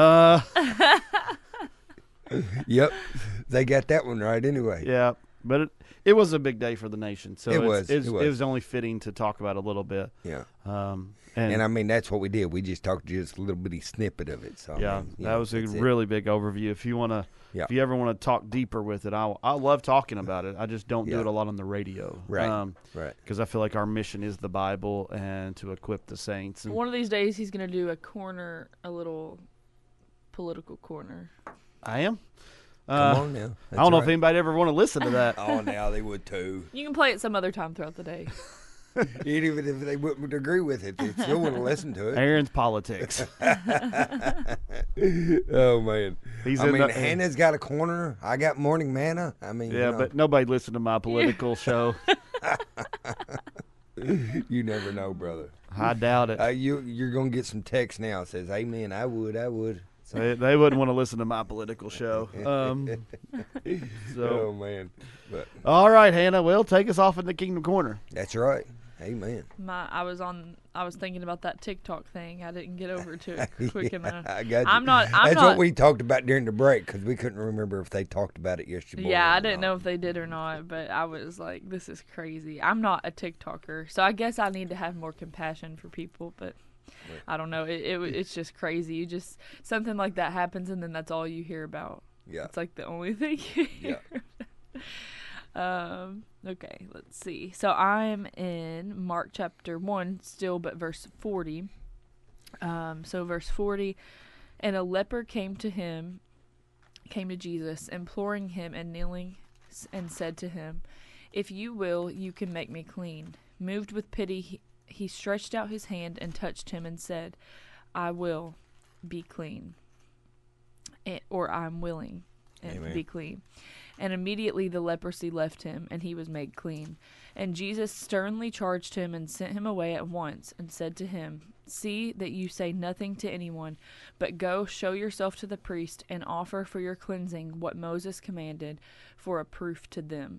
B: Yep, they got that one right anyway.
A: Yeah, but it was a big day for the nation. So
B: it
A: was only fitting to talk about a little bit.
B: Yeah.
A: And
B: I mean, that's what we did. We just talked just a little bitty snippet of it. So
A: yeah,
B: I mean,
A: that was a really big overview. If you want to, if you ever want to talk deeper with it, I love talking about it. I just don't do it a lot on the radio.
B: Right. Right.
A: Because I feel like our mission is the Bible and to equip the saints. And
C: one of these days, he's going to do a little political corner.
A: I am.
B: Come on now.
A: I don't know if anybody ever want to listen to that.
B: Oh, now they would too.
C: You can play it some other time throughout the day.
B: Even if they wouldn't agree with it, they still want to listen to it.
A: Aaron's politics.
B: Oh man,
A: Hannah's
B: got a corner. I got Morning Manna. I mean,
A: yeah, but nobody listened to my political show.
B: You never know, brother.
A: I doubt it.
B: You're gonna get some text now that says, "Amen." I would.
A: So. They wouldn't want to listen to my political show.
B: Oh man. But
A: all right, Hannah. Well, take us off in the Kingdom Corner.
B: That's right. Amen.
C: I was thinking about that TikTok thing. I didn't get over to it quick enough.
B: I got you.
C: That's
B: what we talked about during the break because we couldn't remember if they talked about it yesterday.
C: Yeah, I didn't know if they did or not, but I was like, this is crazy. I'm not a TikToker, so I guess I need to have more compassion for people, but I don't know. It's just crazy. You just something like that happens, and then that's all you hear about.
B: Yeah,
C: it's like the only thing you hear. Yeah. Okay, let's see. So I'm in Mark chapter 1 still, but verse 40. So verse 40, and a leper came to Jesus, imploring him and kneeling, and said to him, "If you will, you can make me clean." Moved with pity, he stretched out his hand and touched him and said, "I will be clean," or "I'm willing and be clean." And immediately the leprosy left him, and he was made clean. And Jesus sternly charged him and sent him away at once, and said to him, "See that you say nothing to anyone, but go show yourself to the priest, and offer for your cleansing what Moses commanded, for a proof to them."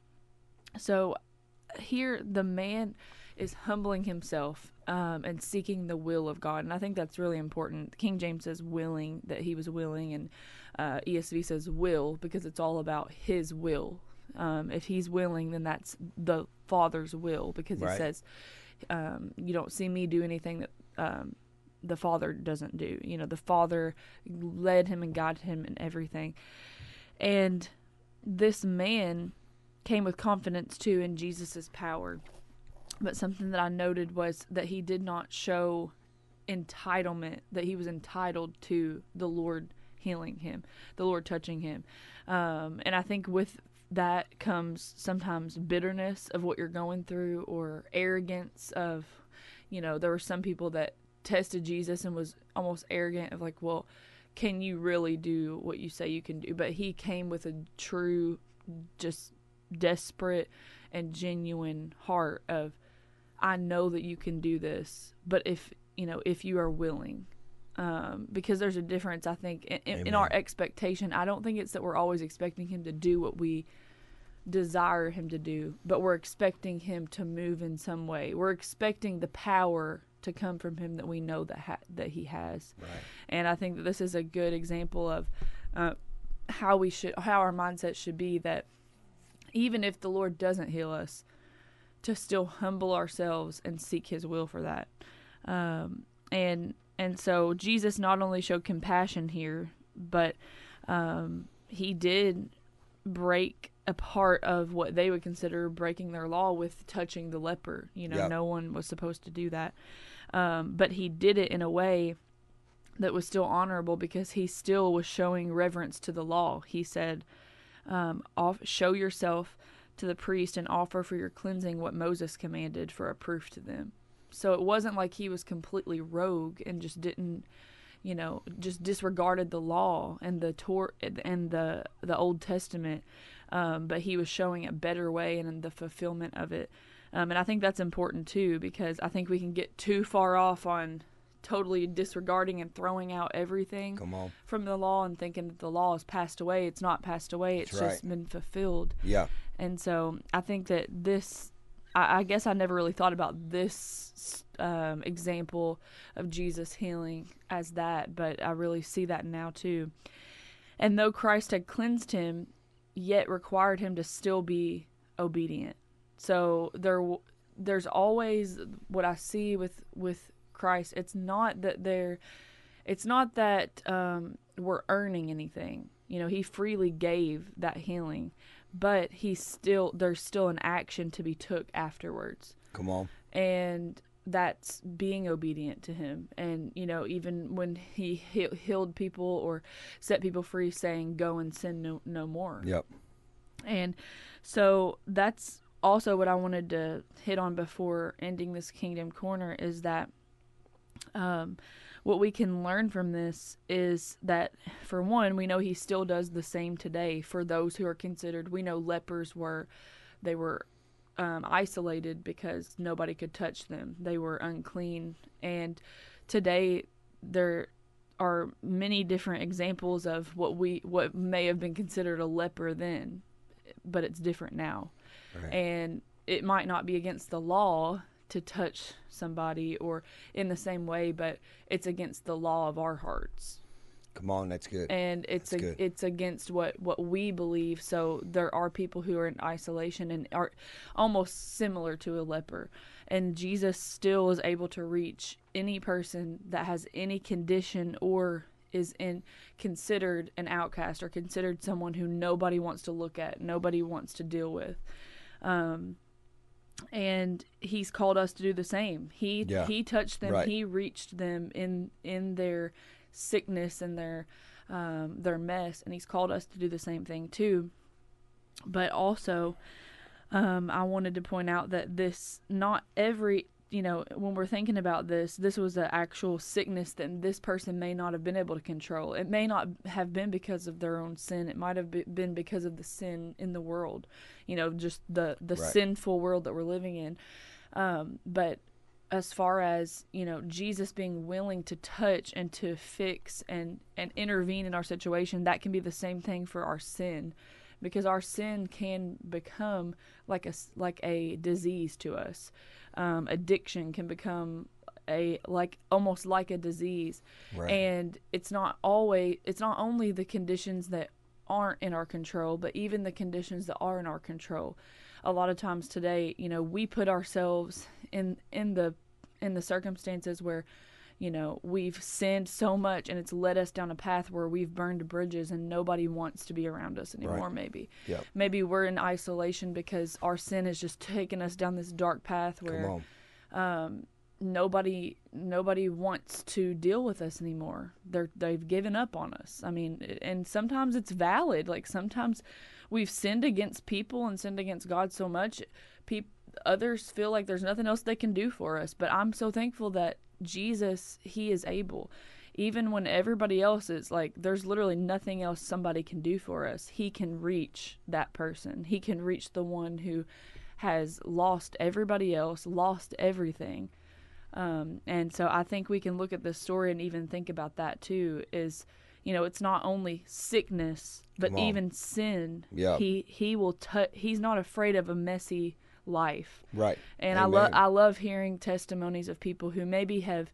C: So here the man is humbling himself and seeking the will of God. And I think that's really important. King James says willing, that he was willing, and ESV says will, because it's all about his will. If he's willing, then that's the Father's will, because he says, you don't see me do anything that the Father doesn't do. You know, the Father led him and guided him in everything. And this man came with confidence, too, in Jesus' power. But something that I noted was that he did not show entitlement, that he was entitled to the Lord healing him, the Lord touching him. And I think with that comes sometimes bitterness of what you're going through, or arrogance of, there were some people that tested Jesus and was almost arrogant of like, well, can you really do what you say you can do? But he came with a true, just desperate and genuine heart of, I know that you can do this, but if you are willing, because there's a difference, I think, in our expectation. I don't think it's that we're always expecting him to do what we desire him to do, but we're expecting him to move in some way. We're expecting the power to come from him that we know that he has. Right. And I think that this is a good example of how our mindset should be, that even if the Lord doesn't heal us, to still humble ourselves and seek his will for that. And so Jesus not only showed compassion here, but he did break a part of what they would consider breaking their law with touching the leper. No one was supposed to do that. But he did it in a way that was still honorable, because he still was showing reverence to the law. He said, show yourself to the priest and offer for your cleansing what Moses commanded, for a proof to them. So it wasn't like he was completely rogue and just didn't, just disregarded the law and the Old Testament, but he was showing a better way and the fulfillment of it. And I think that's important too, because I think we can get too far off on totally disregarding and throwing out everything from the law and thinking that the law has passed away. It's not passed away. It's just been fulfilled.
B: Yeah.
C: And so I think that I guess I never really thought about this example of Jesus healing as that, but I really see that now too. And though Christ had cleansed him, yet required him to still be obedient. So there's always what I see with Christ. It's not that we're earning anything. He freely gave that healing, but there's still an action to be took afterwards.
B: Come on.
C: And that's being obedient to him. And, even when he healed people or set people free, saying, go and sin no more.
B: Yep.
C: And so that's also what I wanted to hit on before ending this Kingdom Corner, is that what we can learn from this is that, for one, we know he still does the same today for those who are considered. We know lepers were isolated because nobody could touch them. They were unclean. And today there are many different examples of what may have been considered a leper then, but it's different now.
B: Right.
C: And it might not be against the law to touch somebody or in the same way, but it's against the law of our hearts.
B: Come on, that's good.
C: And it's against what we believe. So there are people who are in isolation and are almost similar to a leper. And Jesus still is able to reach any person that has any condition or is considered an outcast or considered someone who nobody wants to look at, nobody wants to deal with. And he's called us to do the same. He touched them. Right. He reached them in their sickness and their mess, and he's called us to do the same thing too. But also, I wanted to point out that not every, when we're thinking about this was an actual sickness that this person may not have been able to control. It may not have been because of their own sin. It might have been because of the sin in the world, just the right. sinful world that we're living in. But as far as, Jesus being willing to touch and to fix and intervene in our situation, that can be the same thing for our sin, because our sin can become like a disease to us. Addiction can become almost like a disease. Right. And it's not only the conditions that aren't in our control, but even the conditions that are in our control. A lot of times today, we put ourselves in the circumstances where, we've sinned so much and it's led us down a path where we've burned bridges and nobody wants to be around us anymore. Right. Maybe. Yep. Maybe we're in isolation because our sin has just taken us down this dark path where nobody wants to deal with us anymore. They've given up on us. I mean, and sometimes it's valid. Like, sometimes we've sinned against people and sinned against God so much, others feel like there's nothing else they can do for us. But I'm so thankful that Jesus, he is able. Even when everybody else is like, there's literally nothing else somebody can do for us, he can reach that person. He can reach the one who has lost everybody else, lost everything. And so I think we can look at this story and even think about that too, is, it's not only sickness, but even sin. Yeah. He will he's not afraid of a messy life. Right. And I love hearing testimonies of people who maybe have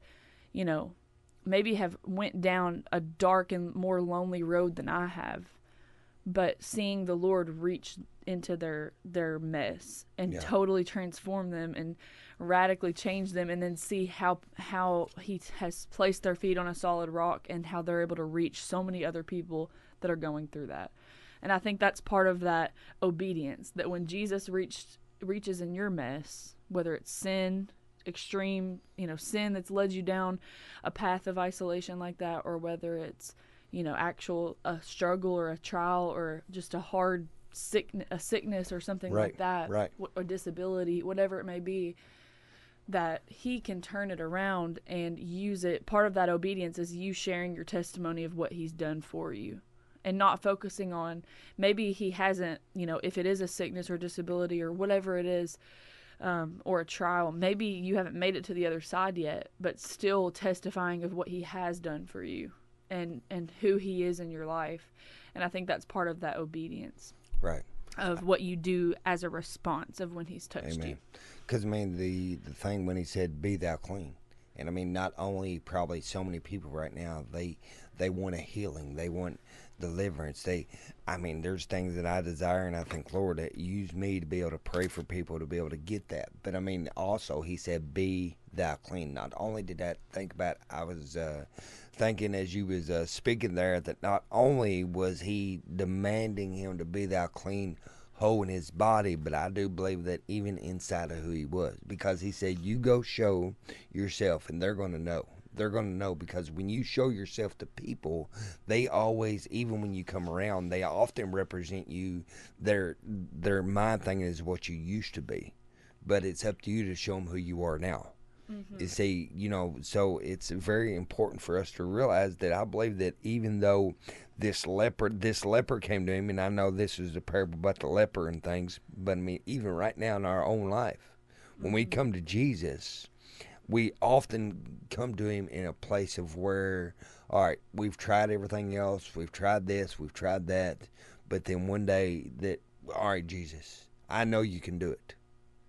C: went down a dark and more lonely road than I have, but seeing the Lord reach into their mess and totally transform them and radically change them, and then see how he has placed their feet on a solid rock and how they're able to reach so many other people that are going through that. And I think that's part of that obedience, that when Jesus reaches in your mess, whether it's sin, extreme, sin that's led you down a path of isolation like that, or whether it's, actual a struggle or a trial or just a hard sickness or something like that, or disability, whatever it may be, that he can turn it around and use it. Part of that obedience is you sharing your testimony of what he's done for you, and not focusing on maybe he hasn't, if it is a sickness or disability or whatever it is, or a trial, maybe you haven't made it to the other side yet, but still testifying of what he has done for you and who he is in your life. And I think that's part of that obedience.
B: Right.
C: Of what you do as a response of when he's touched you.
B: Because, the thing when he said, be thou clean. And, not only probably so many people right now, they want a healing. They want deliverance. There's things that I desire, and I think, Lord, that use me to be able to pray for people to be able to get that. But, also he said, be thou clean. Not only did I think about, I was thinking as you was speaking there, that not only was he demanding him to be thou clean, whole in his body, but I do believe that even inside of who he was, because he said, you go show yourself, and they're going to know. They're going to know, because when you show yourself to people, they always, even when you come around, they often represent you. Their mind thing is what you used to be, but it's up to you to show them who you are now. Mm-hmm. You see, so it's very important for us to realize that I believe that even though this leper came to him, and I know this is a parable about the leper and things, but even right now in our own life, when we come to Jesus, we often come to him in a place of where, all right, we've tried everything else, we've tried this, we've tried that, but then one day that, all right, Jesus, I know you can do it.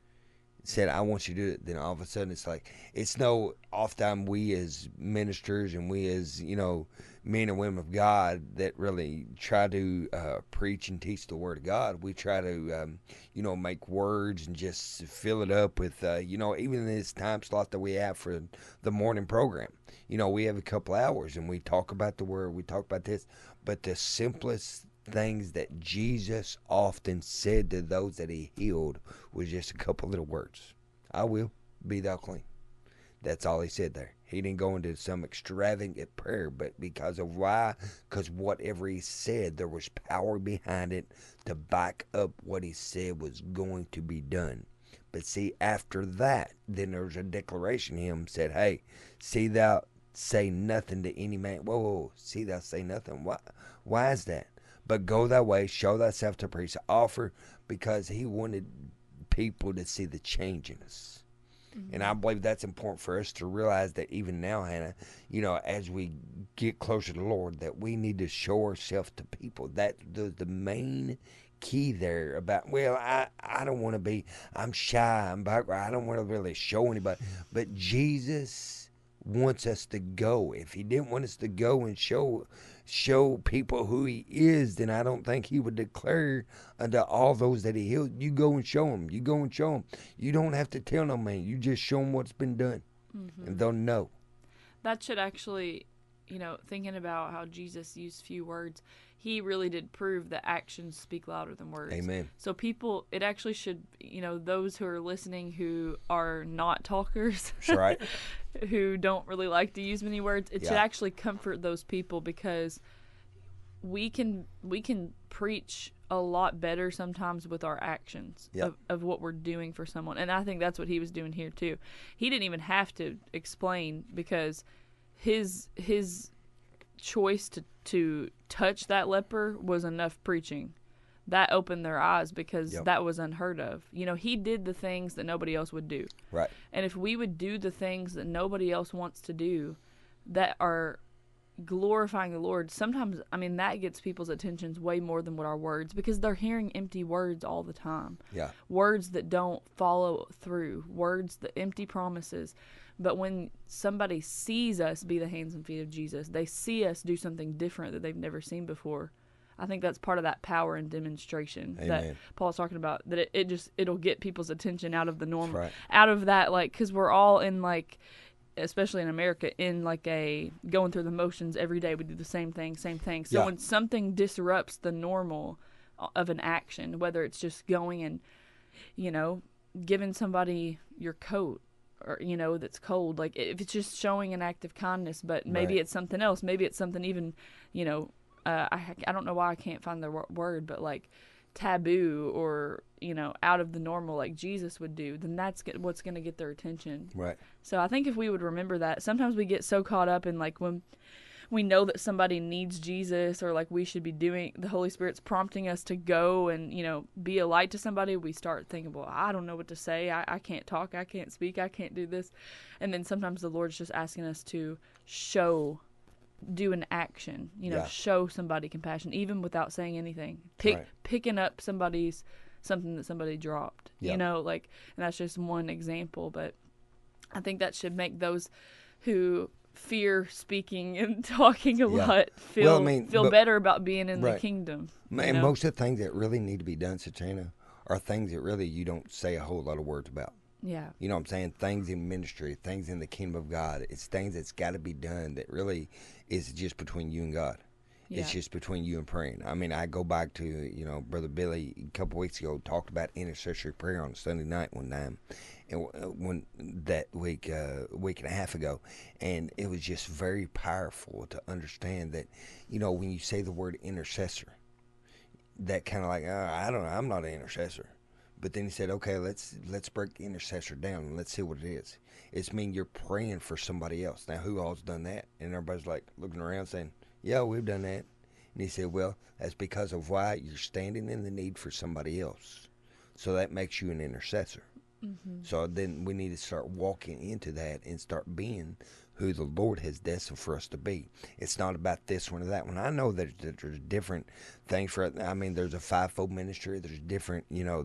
B: Said, I want you to do it. Then all of a sudden it's no oftentimes we as ministers and we as men and women of God that really try to preach and teach the word of God. We try to make words and just fill it up with even this time slot that we have for the morning program. We have a couple hours and we talk about the word, we talk about this, but the simplest things that Jesus often said to those that he healed was just a couple little words. I will, be thou clean. That's all he said there. He didn't go into some extravagant prayer, but because of why? Because whatever he said, there was power behind it to back up what he said was going to be done. But see, after that, then there was a declaration. Him said, hey, see thou say nothing to any man. Whoa, see thou say nothing. Why is that? But go thy way, show thyself to priest, offer, because he wanted people to see the change in us. Mm-hmm. And I believe that's important for us to realize that even now, Hannah, as we get closer to the Lord, that we need to show ourselves to people. That the main key there about, I don't want to be, I'm shy, I'm backward, I don't want to really show anybody. But Jesus wants us to go. If he didn't want us to go and show people who he is, then I don't think he would declare unto all those that he healed, you go and show them. You go and show them. You don't have to tell no man. You just show them what's been done, and they'll know. That
C: should actually, thinking about how Jesus used few words, he really did prove that actions speak louder than words.
B: Amen.
C: So people, it actually should, those who are listening who are not talkers,
B: that's right,
C: who don't really like to use many words, it should actually comfort those people, because we can preach a lot better sometimes with our actions of what we're doing for someone. And I think that's what he was doing here too. He didn't even have to explain, because his choice to touch that leper was enough preaching. That opened their eyes, because that was unheard of. He did the things that nobody else would do.
B: Right.
C: And if we would do the things that nobody else wants to do that are glorifying the Lord, sometimes, that gets people's attentions way more than what our words, because they're hearing empty words all the time.
B: Yeah.
C: Words that don't follow through, words that empty promises. But when somebody sees us be the hands and feet of Jesus, they see us do something different that they've never seen before. I think that's part of that power and demonstration that Paul's talking about, that it'll get people's attention out of the normal, out of that, because we're all in, especially in America, in a going through the motions every day. We do the same thing. So when something disrupts the normal of an action, whether it's just going and, giving somebody your coat, or that's cold, if it's just showing an act of kindness, but maybe it's something else, maybe it's something even, I don't know why I can't find the word, but taboo or, out of the normal like Jesus would do, then that's what's going to get their attention.
B: Right.
C: So I think if we would remember that, sometimes we get so caught up in like when we know that somebody needs Jesus, or like we should be doing, the Holy Spirit's prompting us to go and, be a light to somebody, we start thinking, well, I don't know what to say. I can't talk. I can't speak. I can't do this. And then sometimes the Lord's just asking us to do an action, show somebody compassion, even without saying anything. Picking up something that somebody dropped, and that's just one example. But I think that should make those who fear speaking and talking a lot feel better about being in the kingdom.
B: And most of the things that really need to be done, Satana, are things that really you don't say a whole lot of words about.
C: Yeah.
B: You know what I'm saying? Things in ministry, things in the kingdom of God. It's things that's got to be done that really is just between you and God. Yeah. It's just between you and praying. I mean, I go back to, Brother Billy a couple weeks ago talked about intercessory prayer on Sunday night one time, and that week and a half ago, and it was just very powerful to understand that, when you say the word intercessor, that kind of like, I don't know, I'm not an intercessor. But then he said, okay, let's break the intercessor down and let's see what it is. It's mean you're praying for somebody else. Now, who all's done that? And everybody's like looking around saying, yeah, we've done that. And he said, well, that's because of why you're standing in the need for somebody else. So that makes you an intercessor. Mm-hmm. So then we need to start walking into that and start being who the Lord has destined for us to be. It's not about this one or that one. I know that there's different things there's a fivefold ministry. There's different,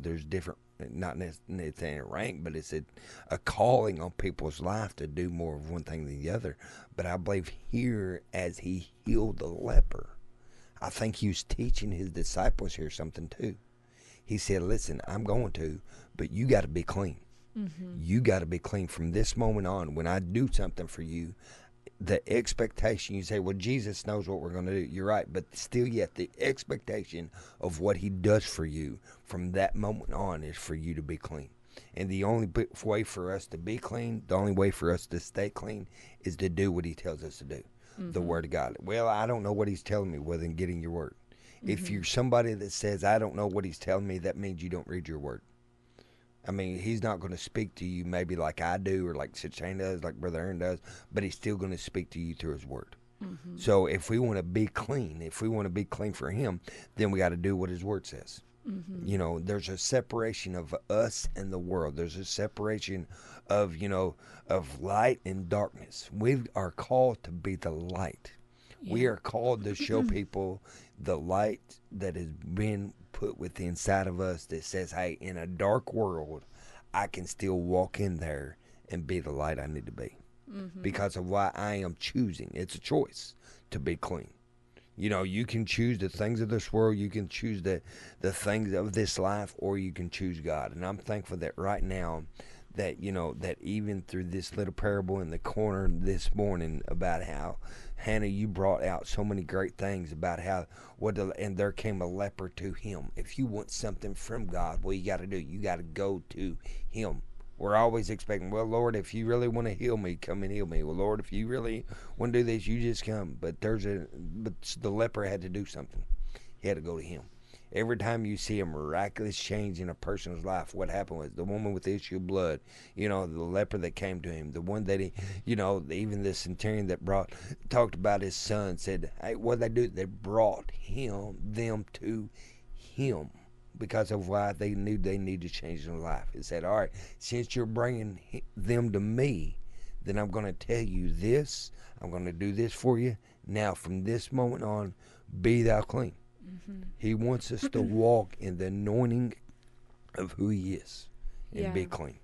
B: not necessarily a rank, but it's a calling on people's life to do more of one thing than the other. But I believe here, as he healed the leper, I think he was teaching his disciples here something too. He said, listen, I'm going to, but you got to be clean. Mm-hmm. You got to be clean from this moment on. When I do something for you, the expectation, you say, well, Jesus knows what we're going to do. You're right. But still yet, the expectation of what he does for you from that moment on is for you to be clean. And the only way for us to be clean, the only way for us to stay clean is to do what he tells us to do. Mm-hmm. The word of God. Well, I don't know what he's telling me. Well, then get in your word. Mm-hmm. If you're somebody that says, I don't know what he's telling me, that means you don't read your word. I mean, he's not going to speak to you maybe like I do or like Satchane does, like Brother Aaron does, but he's still going to speak to you through his word. Mm-hmm. So if we want to be clean, for him, then we got to do what his word says. Mm-hmm. There's a separation of us and the world. There's a separation of, of light and darkness. We are called to be the light. Yeah. We are called to show people the light that has been put within inside of us that says, hey, in a dark world, I can still walk in there and be the light I need to be. Mm-hmm. Because of why I am choosing. It's a choice to be clean. You can choose the things of this world, you can choose the things of this life, or you can choose God. And I'm thankful that right now that, that even through this little parable in the corner this morning about how, Hannah, you brought out so many great things about how, and there came a leper to him. If you want something from God, what you got to do, you got to go to him. We're always expecting, well, Lord, if you really want to heal me, come and heal me. Well, Lord, if you really want to do this, you just come. But the leper had to do something. He had to go to him. Every time you see a miraculous change in a person's life, what happened was the woman with the issue of blood, the leper that came to him, the one that he, even the centurion that talked about his son said, hey, what did they do? They brought them to him because of why they knew they needed to change their life. It said, all right, since you're bringing them to me, then I'm going to tell you this. I'm going to do this for you. Now, from this moment on, be thou clean. Mm-hmm. He wants us to walk in the anointing of who he is and be clean.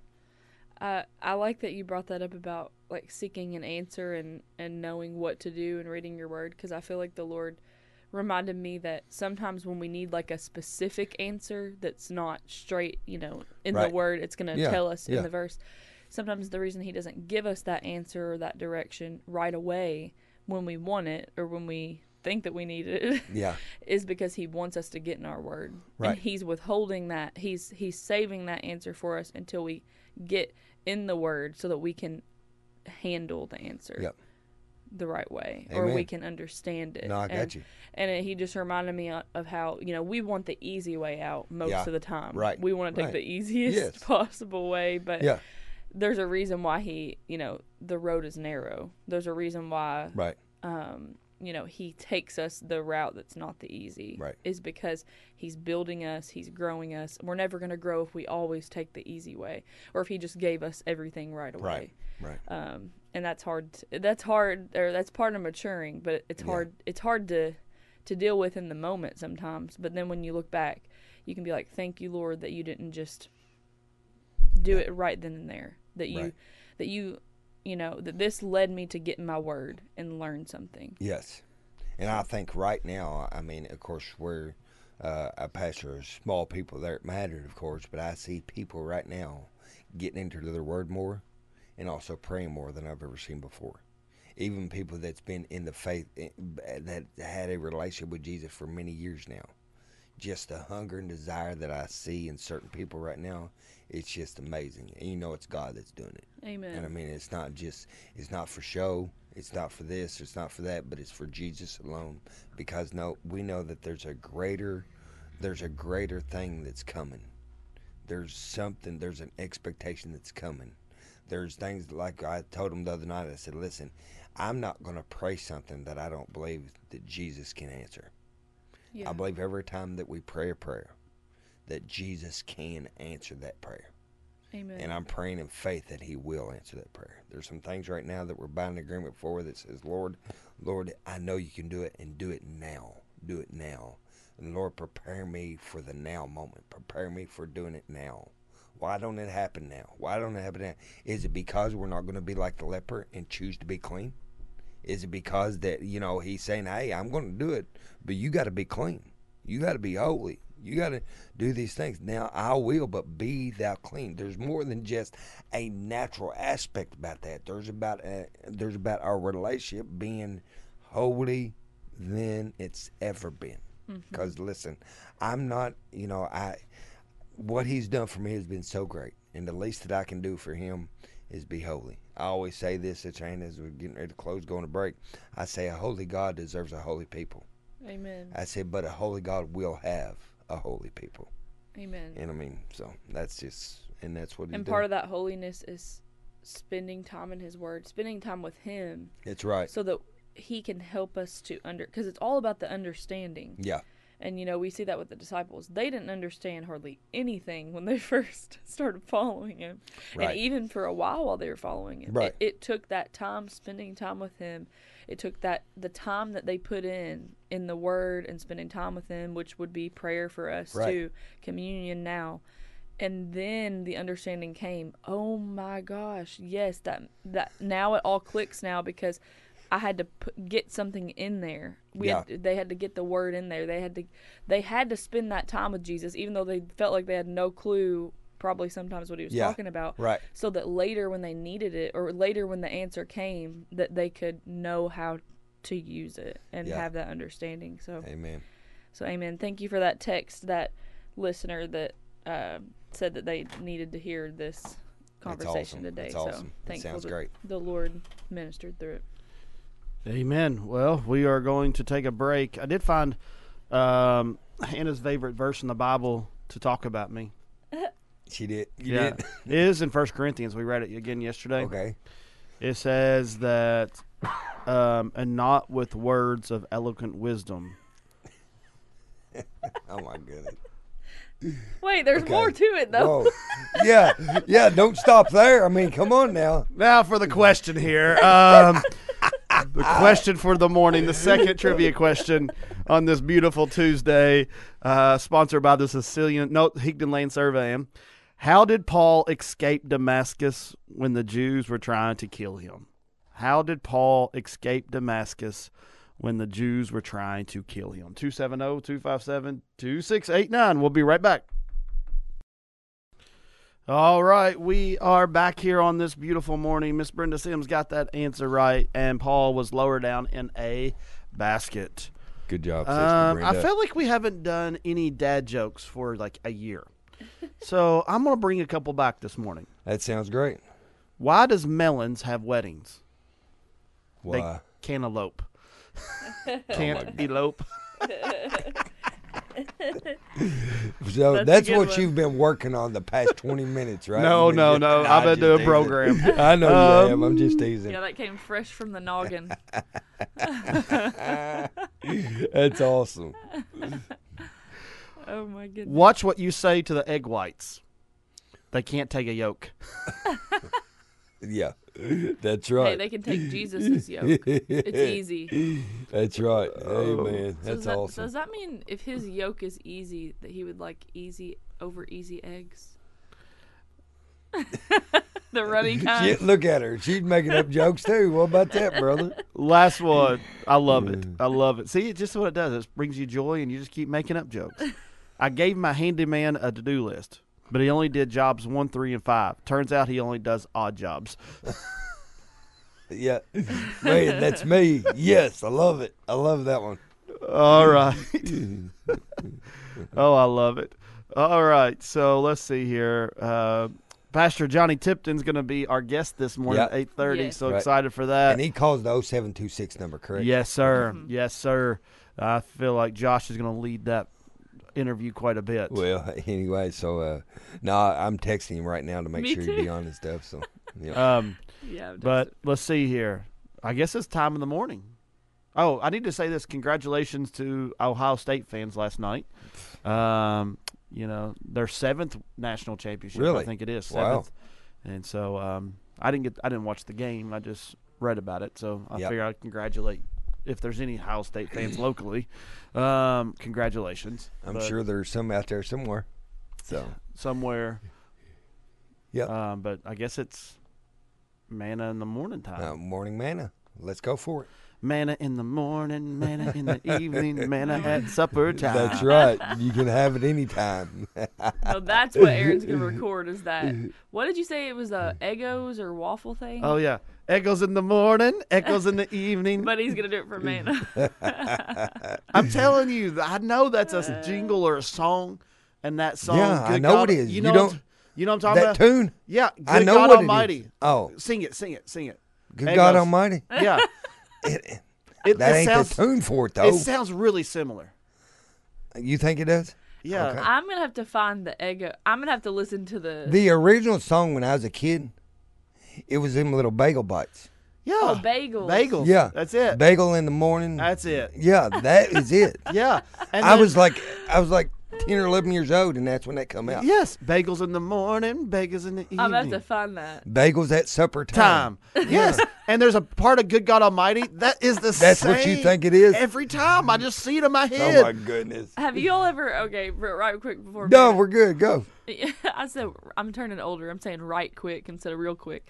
C: I like that you brought that up about like seeking an answer and knowing what to do and reading your word, because I feel like the Lord reminded me that sometimes when we need like a specific answer that's not straight, in the word, it's going to tell us in the verse. Sometimes the reason he doesn't give us that answer or that direction right away when we want it or when we think that we need it is because he wants us to get in our word. Right. And he's withholding that. He's saving that answer for us until we get in the word so that we can handle the answer.
B: Yep.
C: the right way,
B: Amen.
C: or we can understand it.
B: No, I got you.
C: And he just reminded me of how, we want the easy way out most of the time.
B: Right.
C: We want to take the easiest possible way, but there's a reason why the road is narrow. There's a reason why he takes us the route that's not the easy.
B: Right.
C: Is because he's building us, he's growing us. We're never going to grow if we always take the easy way, or if he just gave us everything right away.
B: Right.
C: And that's hard. That's part of maturing, but it's hard. It's hard to deal with in the moment sometimes. But then when you look back, you can be like, "Thank you, Lord, that you didn't just do it right then and there. That this led me to get in my word and learn something."
B: Yes. And I think right now, I mean, of course, we're a pastor of small people there at Mattered, of course, but I see people right now getting into their word more and also praying more than I've ever seen before. Even people that's been in the faith, that had a relationship with Jesus for many years now. Just the hunger and desire that I see in certain people right now, it's just amazing. And it's God that's doing it.
C: Amen.
B: And I mean, it's not for show, it's not for this, it's not for that, but it's for Jesus alone. Because we know that there's a greater thing that's coming. There's an expectation that's coming. There's things like I told him the other night, I said, listen, I'm not going to pray something that I don't believe that Jesus can answer. Yeah. I believe every time that we pray a prayer, that Jesus can answer that prayer.
C: Amen.
B: And I'm praying in faith that he will answer that prayer. There's some things right now that we're buying an agreement for that says, Lord, I know you can do it, and do it now. Do it now. And Lord, prepare me for the now moment. Prepare me for doing it now. Why don't it happen now? Why don't it happen now? Is it because we're not going to be like the leper and choose to be clean? Is it because that, he's saying, hey, I'm going to do it, but you got to be clean. You got to be holy. You got to do these things. Now, I will, but be thou clean. There's more than just a natural aspect about that. There's about our relationship being holy than it's ever been. Because, listen, I'm not, what he's done for me has been so great. And the least that I can do for him is be holy. I always say this at Shane as we're getting ready to close, going to break. I say a holy God deserves a holy people.
C: Amen.
B: I said, but a holy God will have a holy people.
C: Amen.
B: And I mean, so that's what he's
C: And part of that holiness is spending time in his word, spending time with him.
B: It's right.
C: So that he can help us to because it's all about the understanding.
B: Yeah.
C: And, we see that with the disciples. They didn't understand hardly anything when they first started following him. Right. And even for a while they were following him.
B: Right.
C: It took that time, spending time with him. It took the time that they put in the word and spending time with him, which would be prayer for us too, communion now. And then the understanding came, oh my gosh, yes, that now it all clicks now, because I had to get something in there. They had to get the word in there. They had to spend that time with Jesus, even though they felt like they had no clue probably sometimes what he was talking about.
B: Right.
C: So that later when they needed it, or later when the answer came, that they could know how to use it and have that understanding. So
B: amen.
C: So amen. Thank you for that text, that listener that said that they needed to hear this conversation today.
B: That's awesome.
C: So
B: that sounds great.
C: The Lord ministered through it.
A: Amen. Well, we are going to take a break. I did find Hannah's favorite verse in the Bible to talk about me.
B: She did. You
A: did? It is in 1 Corinthians. We read it again yesterday.
B: Okay.
A: It says that, and not with words of eloquent wisdom.
B: Oh, my goodness.
C: Wait, there's more to it, though.
B: Whoa. Yeah, don't stop there. I mean, come on now.
A: Now for the question here. The question for the morning, the second trivia question on this beautiful Tuesday, sponsored by the Higdon Lane Surveying. How did Paul escape Damascus when the Jews were trying to kill him? How did Paul escape Damascus when the Jews were trying to kill him? 270-257-2689. We'll be right back. All right, we are back here on this beautiful morning. Miss Brenda Sims got that answer right, and Paul was lower down in a basket.
B: Good job, Sister Brenda.
A: I felt like we haven't done any dad jokes for like a year. So I'm going to bring a couple back this morning.
B: That sounds great.
A: Why does melons have weddings?
B: Why?
A: cantaloupe. Can't elope.
B: So that's
C: a good
B: what
C: one.
B: you've been working on the past 20 minutes, right?
A: No.
B: You've been
A: I've
B: I'm
A: been
B: just
A: doing a
B: teasing.
A: program.
B: I know you have. I'm just teasing.
C: Yeah, that came fresh from the noggin.
B: That's awesome.
C: Oh my goodness.
A: Watch what you say to the egg whites. They can't take a yolk.
B: Yeah, that's
C: Hey,
B: right.
C: they can take Jesus' yoke. It's easy.
B: That's right. Hey, man,
C: So
B: that's
C: So
B: awesome.
C: does that mean if his yoke is easy, that he would like easy over easy eggs? The runny kind.
B: Shit, look at her. She's making up jokes too. What about that, brother?
A: Last one. I love it. I love it. See, it's just what it does. It brings you joy, and you just keep making up jokes. I gave my handyman a to-do list, but he only did jobs 1, 3, and 5. Turns out he only does odd jobs.
B: Yeah. Man, that's me. Yes, I love it. I love that one.
A: All right. Oh, I love it. All right. So let's see here. Pastor Johnny Tipton's going to be our guest this morning
B: Yep.
A: at 8:30.
C: Yes.
A: So
B: Right.
A: excited for that.
B: And he calls the 0726 number, correct?
A: Yes, sir. Yes, sir. I feel like Josh is going to lead that interview quite a bit.
B: Well, anyway, so no, I'm texting him right now to make
C: Me
B: sure
C: too.
B: he'd be on and stuff. So, yeah.
C: Yeah.
A: But let's see here. I guess it's time in the morning. Oh, I need to say this. Congratulations to Ohio State fans last night. You know, their 7th national championship.
B: Really?
A: I think it is 7th.
B: Wow.
A: And so I didn't watch the game. I just read about it. So I
B: Yep.
A: figure I'd congratulate if there's any Ohio State fans locally. Congratulations.
B: I'm
A: But
B: sure there's some out there somewhere. So,
A: somewhere.
B: yeah.
A: But I guess it's manna in the morning time.
B: Morning manna. Let's go for it.
A: Manna in the morning, manna in the evening, manna at supper time.
B: That's right. You can have it anytime.
C: So that's what Aaron's gonna record. Is that what did you say? It was a Eggos or waffle thing?
A: Oh yeah, echoes in the morning, echoes in the evening.
C: But he's gonna do it for Manna.
A: I'm telling you, I know that's a jingle or a song, and that song.
B: Yeah, I
A: Good
B: know
A: God,
B: it is.
A: You
B: You
A: know,
B: don't-
A: you know what I'm talking
B: That
A: about?
B: tune?
A: Yeah, good
B: I know
A: God
B: what it is.
A: Almighty.
B: Oh.
A: Sing it.
B: Good
A: Echoes.
B: God Almighty.
A: Yeah, it
B: That ain't
A: sounds,
B: the tune for it,
A: It
B: though.
A: sounds really similar.
B: You think it does?
A: Yeah.
B: Okay.
C: I'm gonna have to find the Eggo. I'm gonna have to listen to the.
B: The original song when I was a kid, it was them little bagel bites.
A: Yeah.
C: Oh, bagels.
A: Bagels.
B: Yeah.
A: That's it.
B: Bagel in the morning.
A: That's it.
B: Yeah, that is it.
A: Yeah. And
B: I
A: then-
B: was like 10 or 11 years old, and that's when that come out.
A: Yes, bagels in the morning, bagels in the evening.
C: I'm gonna have to find that.
B: Bagels at supper time.
A: Yes, and there's a part of Good God Almighty that is the same.
B: That's what you think it is?
A: every time. I just see it in my
B: Oh
A: head.
B: my goodness.
C: Have you all ever? Okay, right quick before.
B: No,
C: Manna-
B: we're good. Go.
C: I said I'm turning older. I'm saying right quick instead of real quick.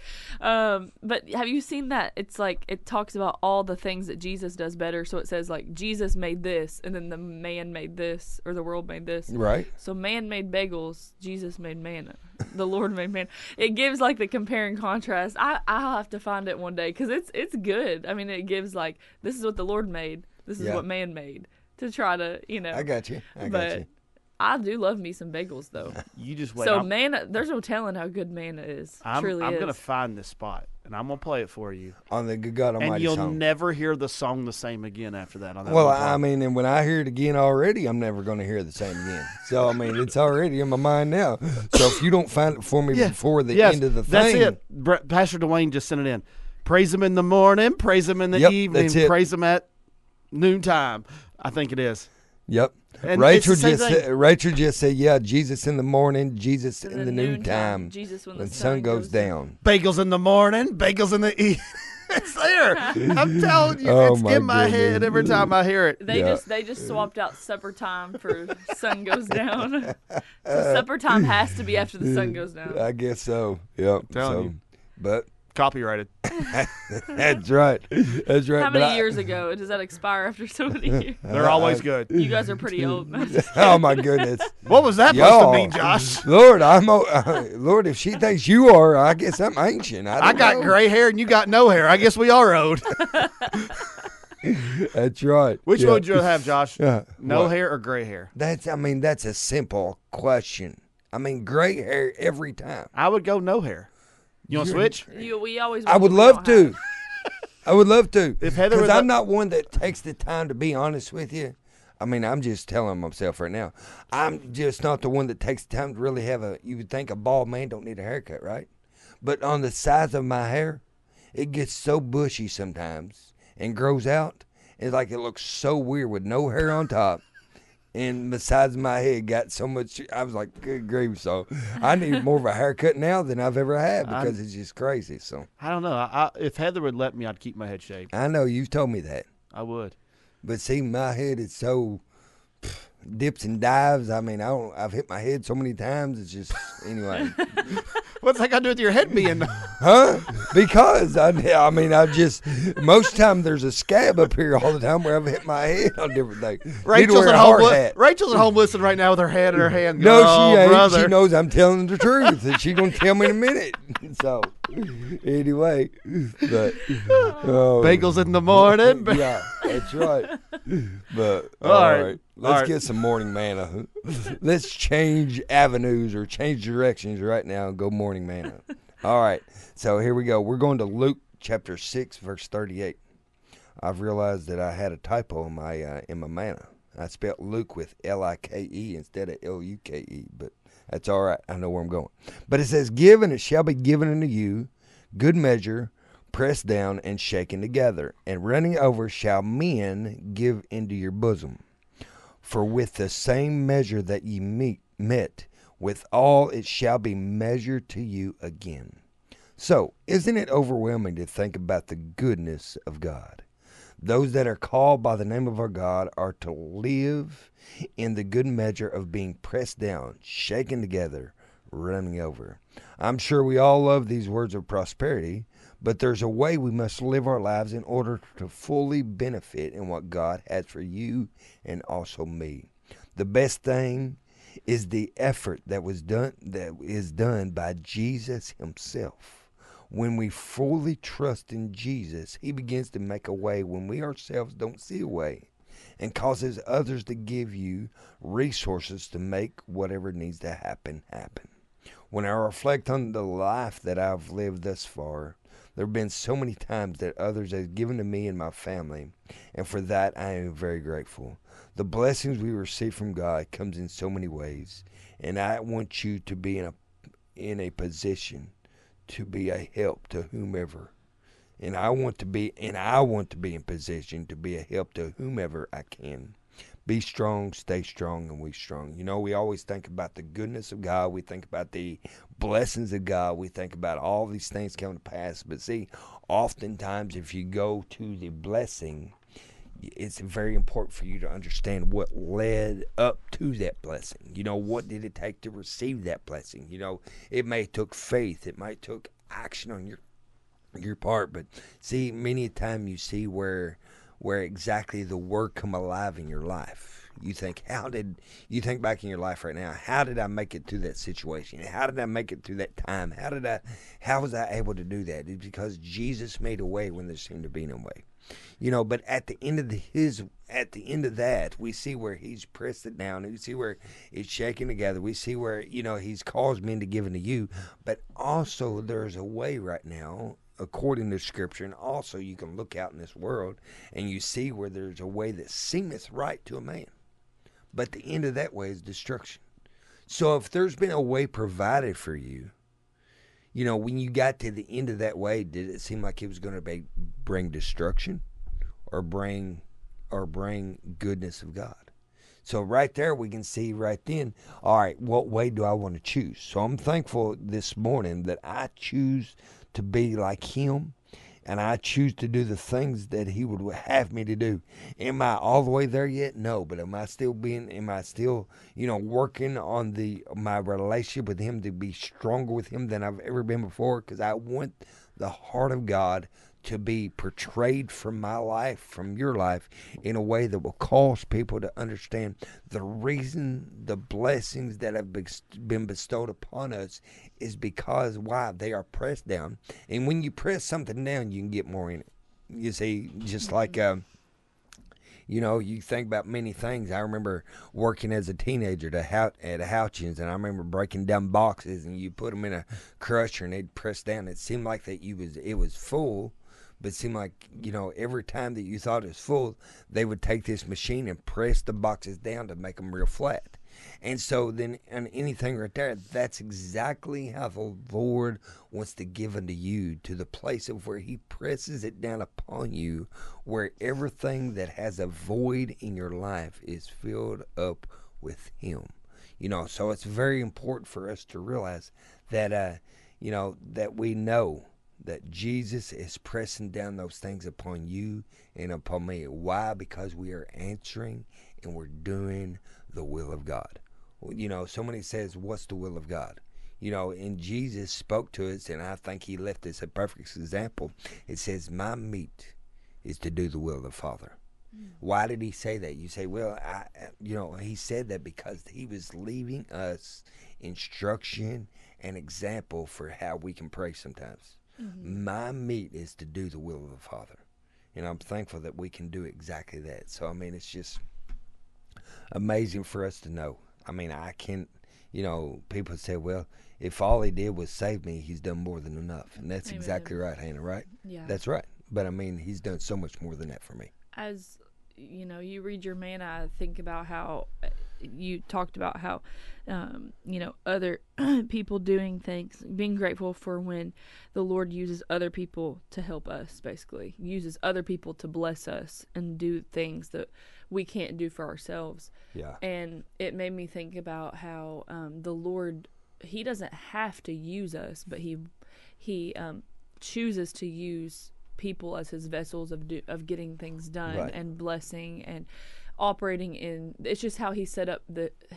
C: But have you seen that? It's like it talks about all the things that Jesus does better. So it says like Jesus made this, and then the man made this, or the world made this.
B: Right.
C: So man made bagels, Jesus made manna. The Lord made manna. It gives like the compare and contrast. I'll have to find it one day because it's good. I mean, it gives like this is what the Lord made. This is
B: Yeah.
C: what man made to try to
B: I got you. I got
C: but
B: you.
C: I do love me some bagels though.
A: You just wait.
C: So
A: I'm,
C: manna, there's no telling how good manna is.
A: I'm
C: Truly is.
A: gonna find this spot and I'm gonna play it for you,
B: On the Good God
A: and
B: Almighty
A: you'll
B: song.
A: never hear the song the same again after that. On that
B: Well,
A: one
B: I
A: part.
B: mean, and when I hear it again already, I'm never going to hear the same again. So, I mean, it's already in my mind now. So, if you don't find it for me before the
A: yes,
B: end of the
A: that's
B: thing.
A: it. Pastor Dwayne just sent it in. Praise him in the morning, praise him in the
B: Yep,
A: evening,
B: that's it.
A: praise him at noontime. I think it is.
B: Yep.
A: And
B: Rachel
A: it's the same
B: just
A: thing.
B: said, Rachel just said, yeah, Jesus in the morning, Jesus in the noontime,
C: Jesus when
B: when
C: the
B: the sun goes down.
A: Bagels in the morning, bagels in the evening. It's there. I'm telling you,
B: Oh,
A: it's
B: my
A: in my head
B: goodness.
A: every time I hear it.
C: They
B: Yeah.
C: just swapped out supper time for sun goes down. So supper time has to be after the sun goes down.
B: I guess so. Yep.
A: Telling
B: So,
A: you.
B: but
A: Copyrighted.
B: that's right. That's right.
C: How
B: But
C: many years ago does that expire after so many years?
A: They're always good.
C: You guys are pretty old.
B: Oh my goodness.
A: What was that supposed to
B: Y'all.
A: mean, Josh?
B: Lord, Lord, if she thinks you are, I guess I'm ancient. I
A: I
B: don't
A: got
B: know.
A: gray hair and you got no hair. I guess we are owed.
B: That's right.
A: Which
B: Yeah.
A: one would you have, Josh?
B: Yeah.
A: No
B: What?
A: hair or gray hair?
B: That's a simple question. I mean, gray hair every time.
A: I would go no hair. You want to switch?
C: We always.
B: I would
C: we
B: love
C: don't
B: to. I would love to.
A: If Heather
B: Because
A: would
B: I'm not one that takes the time to be honest with you. I mean, I'm just telling myself right now. I'm just not the one that takes the time to really have you would think a bald man don't need a haircut, right? But on the sides of my hair, it gets so bushy sometimes and grows out. It's like it looks so weird with no hair on top. And the sides of my head got so much. I was like, good grief. So I need more of a haircut now than I've ever had because it's just crazy. So
A: I don't know. If Heather would let me, I'd keep my head shaved.
B: I know you've told me that.
A: I would.
B: But see, my head is so dips and dives. I mean, I've hit my head so many times. It's just, anyway.
A: What's that got to do with your head being?
B: Huh? Because, I just, most time there's a scab up here all the time where I've hit my head on different things.
A: Rachel's at home listening right now with her head in her hand.
B: No,
A: oh,
B: she ain't.
A: Brother.
B: She knows I'm telling the truth, and she's going to tell me in a minute. So, anyway. But,
A: bagels in the morning.
B: Yeah, that's right. But,
A: all
B: right. Let's get some morning manna. Let's change avenues or change directions right now and go morning manna. All right. So here we go. We're going to Luke chapter 6, verse 38. I've realized that I had a typo in my manna. I spelled Luke with L-I-K-E instead of L-U-K-E, but that's all right. I know where I'm going. But it says, "Give, and it shall be given unto you, good measure, pressed down and shaken together, and running over shall men give into your bosom. For with the same measure that ye met, withal it shall be measured to you again." So, isn't it overwhelming to think about the goodness of God? Those that are called by the name of our God are to live in the good measure of being pressed down, shaken together, running over. I'm sure we all love these words of prosperity, but there's a way we must live our lives in order to fully benefit in what God has for you and also me. The best thing is the effort that is done by Jesus himself. When we fully trust in Jesus, he begins to make a way when we ourselves don't see a way, and causes others to give you resources to make whatever needs to happen. When I reflect on the life that I've lived thus far, there have been so many times that others have given to me and my family, and for that I am very grateful. The blessings we receive from God comes in so many ways, and I want you to be in a position to be a help to whomever. And I want to be in position to be a help to whomever I can. Be strong, stay strong, and we strong. You know, we always think about the goodness of God. We think about the blessings of God. We think about all these things coming to pass. But see, oftentimes if you go to the blessing, it's very important for you to understand what led up to that blessing. You know, what did it take to receive that blessing? You know, it may have took faith. It might took action on your part. But see, many a time you see where exactly the word come alive in your life. You think back in your life right now, how did I make it through that situation? How did I make it through that time? How was I able to do that? It's because Jesus made a way when there seemed to be no way. You know, but at the end of that, we see where he's pressed it down. We see where it's shaking together. We see where, you know, he's caused men to give unto you. But also there's a way right now, according to Scripture, and also you can look out in this world and you see where there's a way that seemeth right to a man, but the end of that way is destruction. So if there's been a way provided for you, you know, when you got to the end of that way, did it seem like it was going to bring destruction or bring goodness of God? So right there we can see right then, all right, what way do I want to choose? So I'm thankful this morning that I choose to be like him, and I choose to do the things that he would have me to do. Am I all the way there yet? No, but am I still, you know, working on my relationship with him to be stronger with him than I've ever been before? Because I want the heart of God to be portrayed from my life, from your life, in a way that will cause people to understand the reason the blessings that have been bestowed upon us is because, why? They are pressed down. And when you press something down, you can get more in it. You see, just like, you know, you think about many things. I remember working as a teenager at a Houchins, and I remember breaking down boxes, and you put them in a crusher, and they'd press down. It seemed like that it was full, But it seemed like, every time that you thought it was full, they would take this machine and press the boxes down to make them real flat. And so then, on anything right there, that's exactly how the Lord wants to give unto you, to the place of where He presses it down upon you, where everything that has a void in your life is filled up with Him. So it's very important for us to realize that, that we know that Jesus is pressing down those things upon you and upon me. Why? Because we are answering and we're doing the will of God. Somebody says, what's the will of God? And Jesus spoke to us, and I think He left us a perfect example. It says, my meat is to do the will of the Father. Why did He say that? You say, well, He said that because He was leaving us instruction and example for how we can pray sometimes. Mm-hmm. My meat is to do the will of the Father. And I'm thankful that we can do exactly that. So, it's just amazing for us to know. I can't, people say, well, if all He did was save me, He's done more than enough. And that's Amen. Exactly right, Hannah, right?
C: Yeah.
B: That's right. But, He's done so much more than that for me.
C: As, you read your manna, I think about how you talked about how, other people doing things, being grateful for when the Lord uses other people to help us, basically. Uses other people to bless us and do things that we can't do for ourselves.
B: Yeah.
C: And it made me think about how the Lord, He doesn't have to use us, but He chooses to use people as His vessels of getting things done, right. And blessing and operating in. It's just how He set up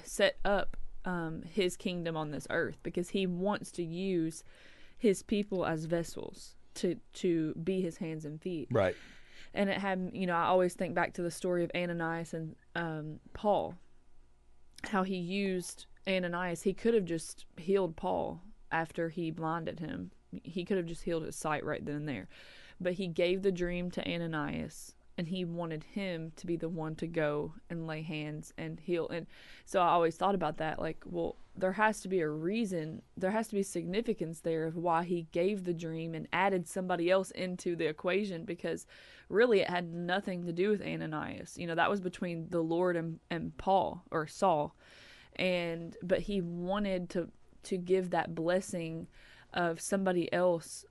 C: His kingdom on this earth, because He wants to use His people as vessels to be His hands and feet.
B: Right.
C: And it had, I always think back to the story of Ananias and Paul, how He used Ananias. He could have just healed Paul after He blinded him. He could have just healed his sight right then and there. But He gave the dream to Ananias, and He wanted him to be the one to go and lay hands and heal. And so I always thought about that, like, well, there has to be a reason, there has to be significance there of why He gave the dream and added somebody else into the equation, because really it had nothing to do with Ananias. That was between the Lord and Paul, or Saul. But He wanted to give that blessing of somebody else,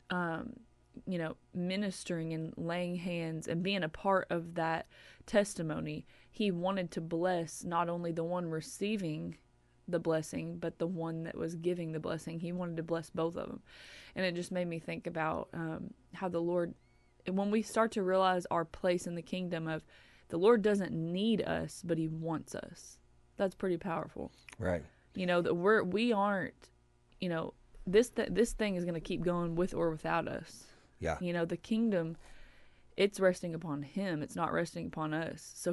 C: ministering and laying hands and being a part of that testimony. He wanted to bless not only the one receiving the blessing, but the one that was giving the blessing. He wanted to bless both of them. And it just made me think about how the Lord, when we start to realize our place in the kingdom of the Lord doesn't need us, but He wants us. That's pretty powerful.
B: Right.
C: That we aren't, this thing is going to keep going with or without us.
B: Yeah.
C: The kingdom, it's resting upon Him. It's not resting upon us. So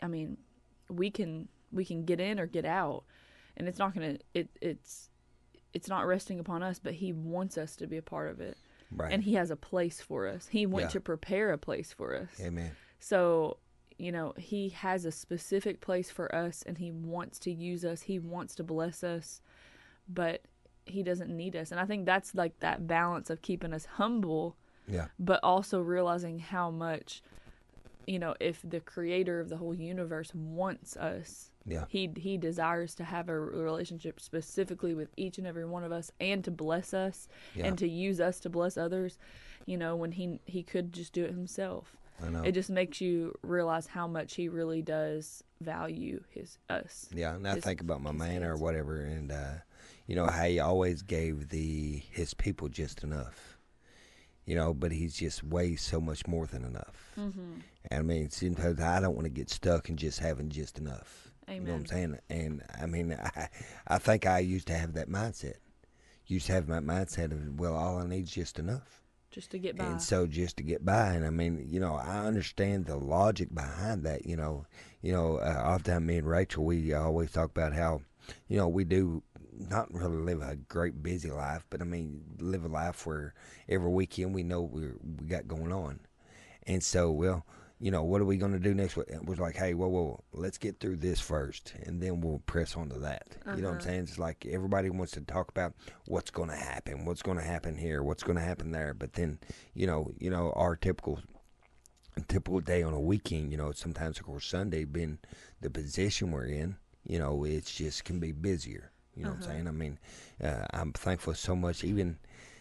C: we can get in or get out, and it's not going to, it's not resting upon us, but He wants us to be a part of it.
B: Right.
C: And He has a place for us. He went to prepare a place for us.
B: Amen.
C: So, He has a specific place for us, and He wants to use us. He wants to bless us, but He doesn't need us. And I think that's like that balance of keeping us humble, but also realizing how much, if the Creator of the whole universe wants us, He desires to have a relationship specifically with each and every one of us, and to bless us, and to use us to bless others, when he could just do it Himself.
B: I know.
C: It just makes you realize how much He really does value us.
B: Yeah, and I think about my man or whatever, and how He always gave His people just enough. But He's just way so much more than enough. Mm-hmm. And sometimes I don't want to get stuck in just having just enough.
C: Amen.
B: You know what I'm saying? And I think I used to have that mindset. Used to have that mindset of, well, all I need is just enough.
C: Just to get by.
B: And so just to get by. And I understand the logic behind that. Oftentimes me and Rachel, we always talk about how, we do not really live a great busy life, but live a life where every weekend we know we got going on. And so, what are we going to do next week? It was like, hey, whoa, let's get through this first, and then we'll press on to that. You know what I'm saying? It's like everybody wants to talk about what's going to happen here, what's going to happen there. But then, our typical day on a weekend, sometimes, of course, Sunday being the position we're in, it's just can be busier. You know what I'm saying? I mean, I'm thankful so much. Even,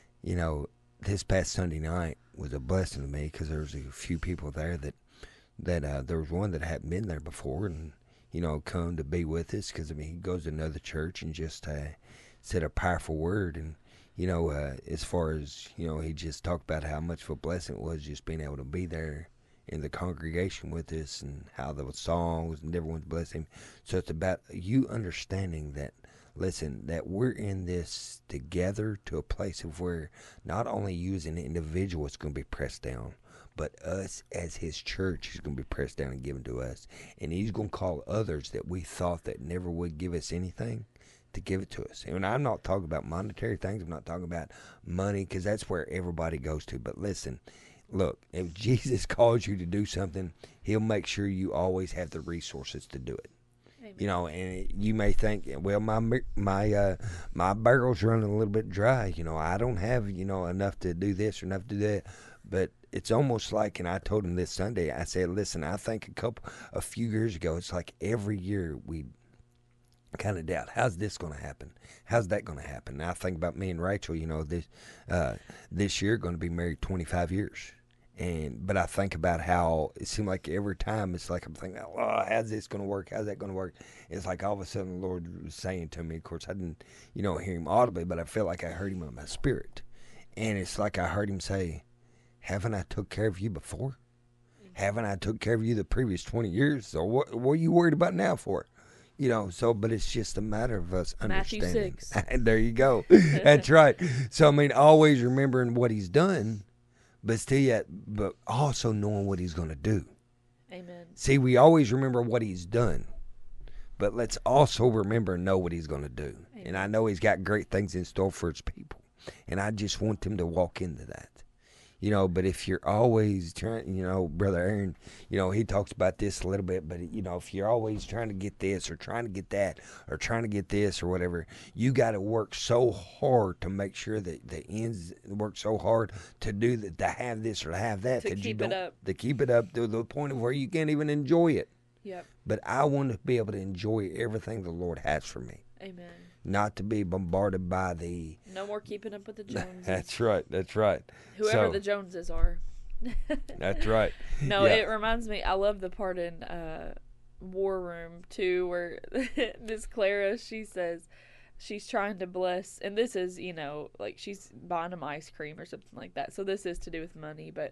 B: this past Sunday night was a blessing to me because there was a few people there that there was one that hadn't been there before and, come to be with us because, he goes to another church and just said a powerful word. And, as far as, he just talked about how much of a blessing it was just being able to be there in the congregation with us and how there was songs and everyone's blessing. So it's about you understanding that, listen, that we're in this together to a place of where not only you as an individual is going to be pressed down, but us as his church is going to be pressed down and given to us. And he's going to call others that we thought that never would give us anything to give it to us. And I'm not talking about monetary things. I'm not talking about money because that's where everybody goes to. But listen, look, if Jesus calls you to do something, he'll make sure you always have the resources to do it. Amen. And you may think, well, my barrel's running a little bit dry. I don't have, enough to do this or enough to do that. But it's almost like, and I told him this Sunday, I said, listen, I think a few years ago, it's like every year we kind of doubt, how's this going to happen? How's that going to happen? Now I think about me and Rachel, this year going to be married 25 years. But I think about how it seemed like every time it's like I'm thinking, oh, how's this going to work? How's that going to work? It's like all of a sudden the Lord was saying to me, of course I didn't, hear him audibly, but I felt like I heard him in my spirit. And it's like I heard him say, haven't I took care of you before? Haven't I took care of you the previous 20 years? So what are you worried about now for? But it's just a matter of us understanding. Matthew 6. There you go. That's right. So, always remembering what he's done, but also knowing what he's going to do.
C: Amen.
B: See, we always remember what he's done, but let's also remember and know what he's going to do. Amen. And I know he's got great things in store for his people, and I just want them to walk into that. But if you're always trying, Brother Aaron, he talks about this a little bit, but, if you're always trying to get this or trying to get that or trying to get this or whatever, you got to work so hard to make sure that the ends work so hard to do that, to have this or to have that.
C: To keep it up.
B: To keep it up to the point of where you can't even enjoy it.
C: Yep.
B: But I want to be able to enjoy everything the Lord has for me.
C: Amen.
B: Not to be bombarded by the...
C: No more keeping up with the Joneses.
B: That's right.
C: Whoever the Joneses are.
B: That's right.
C: No, yeah. It reminds me, I love the part in War Room, too, where Miss Clara, she says she's trying to bless, and this is, like she's buying them ice cream or something like that. So this is to do with money, but...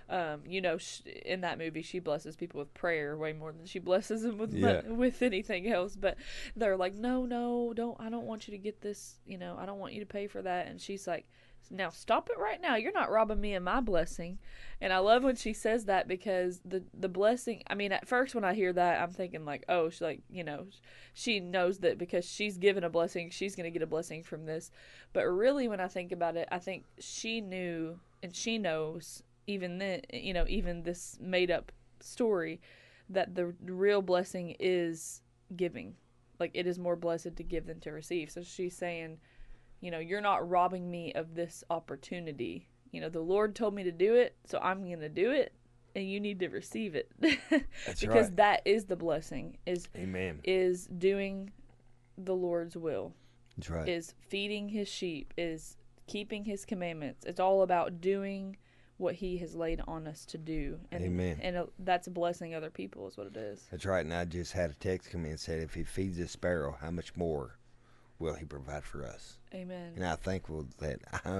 C: in that movie, she blesses people with prayer way more than she blesses them with anything else. But they're like, no, don't. I don't want you to get this. I don't want you to pay for that. And she's like, now stop it right now. You're not robbing me of my blessing. And I love when she says that because the blessing. I mean, at first when I hear that, I'm thinking like, oh, she's like, she knows that because she's given a blessing, she's gonna get a blessing from this. But really, when I think about it, I think she knew and she knows. Even then, even this made-up story, that the real blessing is giving. Like, it is more blessed to give than to receive. So she's saying, you're not robbing me of this opportunity. The Lord told me to do it, so I'm going to do it, and you need to receive it.
B: That's
C: because
B: right.
C: That is the blessing.
B: Amen.
C: Is doing the Lord's will.
B: That's right.
C: Is feeding his sheep. Is keeping his commandments. It's all about doing what he has laid on us to do. And,
B: Amen.
C: And that's blessing other people is what it is.
B: That's right. And I just had a text come in and said, if he feeds a sparrow, how much more will he provide for us?
C: Amen.
B: And I'm thankful that,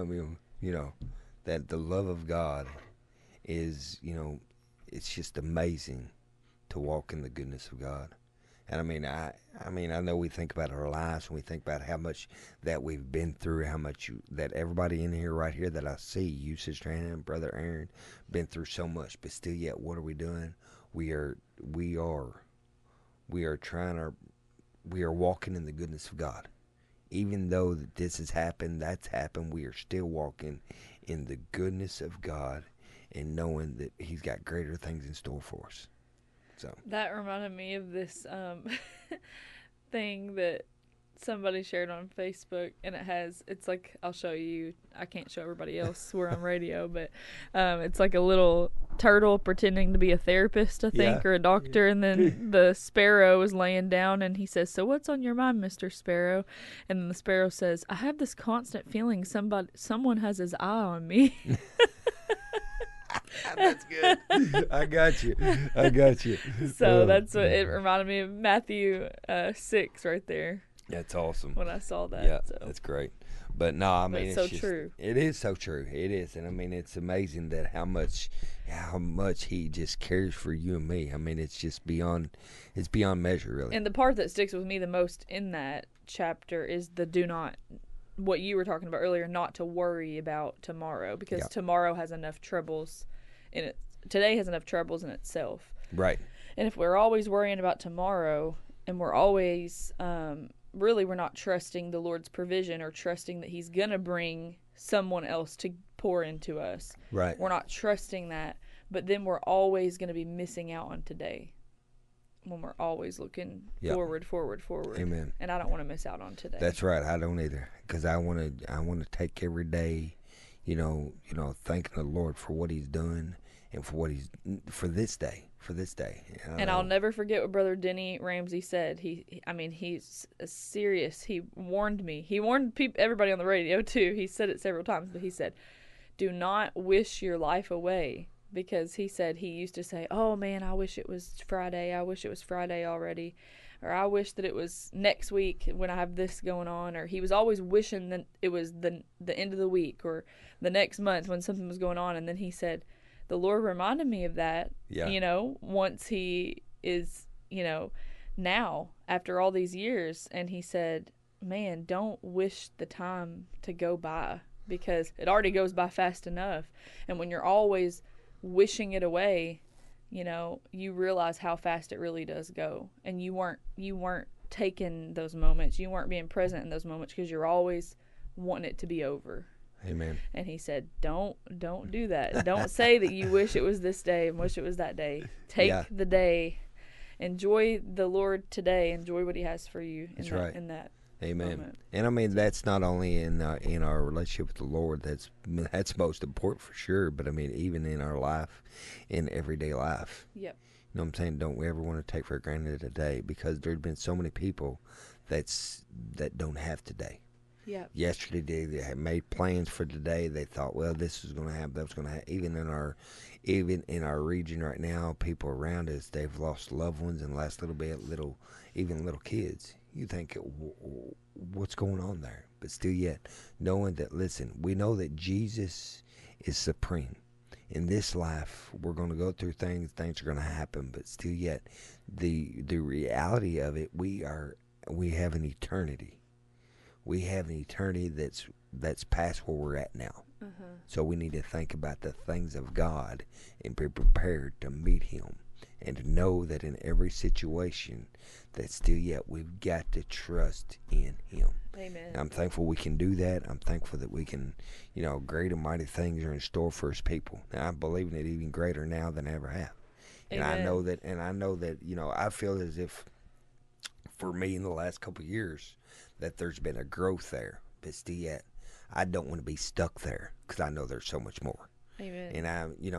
B: that the love of God is, it's just amazing to walk in the goodness of God. And I know we think about our lives and we think about how much that we've been through, how much that everybody in here right here that I see, you, Sister Hannah and Brother Aaron, been through so much, but still yet, what are we doing? We are walking in the goodness of God. Even though this has happened, that's happened, we are still walking in the goodness of God. and knowing that He's got greater things in store for us. So
C: that reminded me of this thing that somebody shared on Facebook, and it's like, I'll show you, I can't show everybody else, we're on radio, but it's like a little turtle pretending to be a therapist, I think, or a doctor, and then the sparrow is laying down, and he says, "So what's on your mind, Mr. Sparrow?" And then the sparrow says, "I have this constant feeling someone has his eye on me."
B: That's good. I got you.
C: So that's what it reminded me of, Matthew 6 right there.
B: That's awesome.
C: When I saw that.
B: Yeah,
C: so.
B: that's great. But no, I mean,
C: it's so true.
B: It is so true. It is. And I mean, it's amazing that how much He just cares for you and me. I mean, it's just beyond measure, really.
C: And the part that sticks with me the most in that chapter is what you were talking about earlier, not to worry about tomorrow, because tomorrow has enough troubles in it. Today has enough troubles in itself.
B: Right.
C: And if we're always worrying about tomorrow, and we're always we're not trusting the Lord's provision or trusting that He's going to bring someone else to pour into us.
B: Right.
C: We're not trusting that, but then we're always going to be missing out on today when we're always looking forward.
B: Amen.
C: And I don't want to miss out on today.
B: That's right. I don't either, because I want to take every day, thanking the Lord for what He's done and for this day.
C: And I'll never forget what Brother Denny Ramsey said. He's serious. He warned me. He warned everybody on the radio too. He said it several times, but he said, "Do not wish your life away," because he said he used to say, "Oh man, I wish it was Friday. I wish it was Friday already," or "I wish that it was next week when I have this going on," or he was always wishing that it was the end of the week or the next month when something was going on. And then he said, the Lord reminded me of that, once He is, now after all these years. And He said, man, don't wish the time to go by, because it already goes by fast enough. And when you're always wishing it away, you realize how fast it really does go. And you weren't taking those moments. You weren't being present in those moments because you're always wanting it to be over.
B: Amen.
C: And He said, don't do that. Don't say that you wish it was this day and wish it was that day. Take the day. Enjoy the Lord today. Enjoy what He has for you in that
B: Amen.
C: moment.
B: And I mean, that's not only in our relationship with the Lord. That's most important for sure. But I mean, even in our life, in everyday life.
C: Yep.
B: You know what I'm saying? Don't we ever want to take for granted a day, because there's been so many people that don't have today.
C: Yeah.
B: Yesterday, they had made plans for today. They thought, well, this was going to happen, that was going to happen. Even in our region right now, people around us, they've lost loved ones and last even little kids. You think, what's going on there? But still yet, knowing that, listen, we know that Jesus is supreme. In this life, we're going to go through things are going to happen, but still yet, the reality of it, we have an eternity. We have an eternity that's past where we're at now. Uh-huh. So we need to think about the things of God and be prepared to meet Him, and to know that in every situation that still yet we've got to trust in Him.
C: Amen.
B: And I'm thankful we can do that. I'm thankful that we can, great and mighty things are in store for His people. And I'm believing it even greater now than I ever have. Amen. And I know that, I feel as if for me in the last couple of years, that there's been a growth there, but still yet, I don't want to be stuck there, because I know there's so much more.
C: Amen.
B: And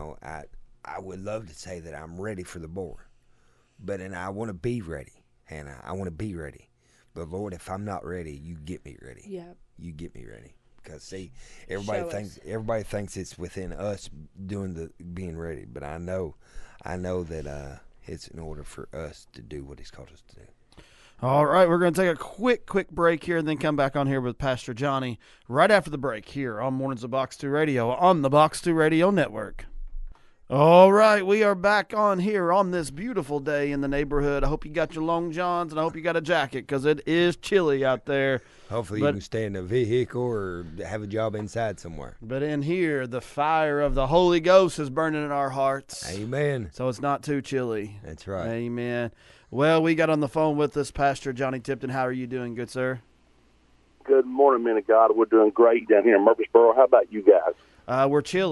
B: I would love to say that I'm ready for the more, and I want to be ready, Hannah. I want to be ready, but Lord, if I'm not ready, You get me ready.
C: Yeah.
B: You get me ready, because see, everybody thinks it's within us being ready, but I know that it's in order for us to do what He's called us to do.
A: All right, we're going to take a quick break here and then come back on here with Pastor Johnny right after the break here on Mornings of Box 2 Radio on the Box 2 Radio Network. All right, we are back on here on this beautiful day in the neighborhood. I hope you got your long johns, and I hope you got a jacket, because it is chilly out there.
B: Hopefully you can stay in a vehicle or have a job inside somewhere.
A: But in here, the fire of the Holy Ghost is burning in our hearts.
B: Amen.
A: So it's not too chilly.
B: That's right.
A: Amen. Well, we got on the phone with us Pastor Johnny Tipton. How are you doing, good sir?
D: Good morning, men of God. We're doing great down here in Murfreesboro. How about you guys?
A: We're chilly.